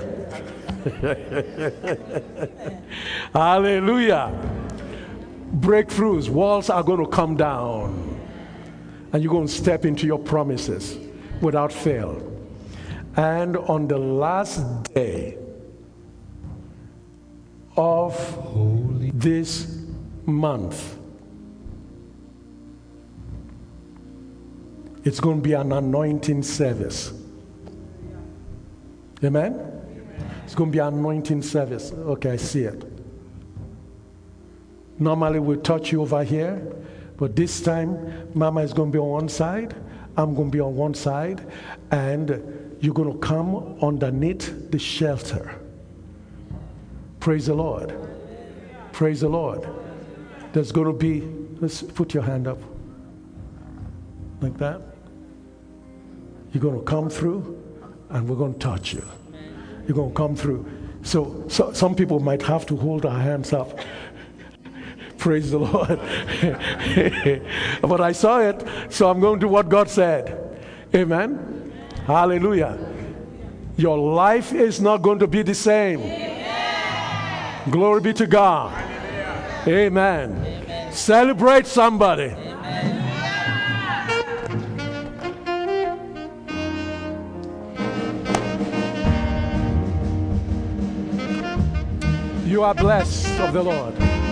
hallelujah, breakthroughs, walls are going to come down, and you're going to step into your promises without fail. And on the last day of Holy this month, It's going to be an anointing service. Amen? It's going to be an anointing service. Okay, I see it. Normally we touch you over here, but this time Mama is going to be on one side, I'm going to be on one side, and you're going to come underneath the shelter. Praise the Lord. Praise the Lord. There's going to be, let's put your hand up like that. You're going to come through and we're going to touch you. You're going to come through. So, so some people might have to hold our hands up. Praise the Lord. But I saw it, so I'm going to do what God said. Amen. Hallelujah. Your life is not going to be the same. Amen. Glory be to God. Amen. Amen. Celebrate somebody. Amen. You are blessed of the Lord.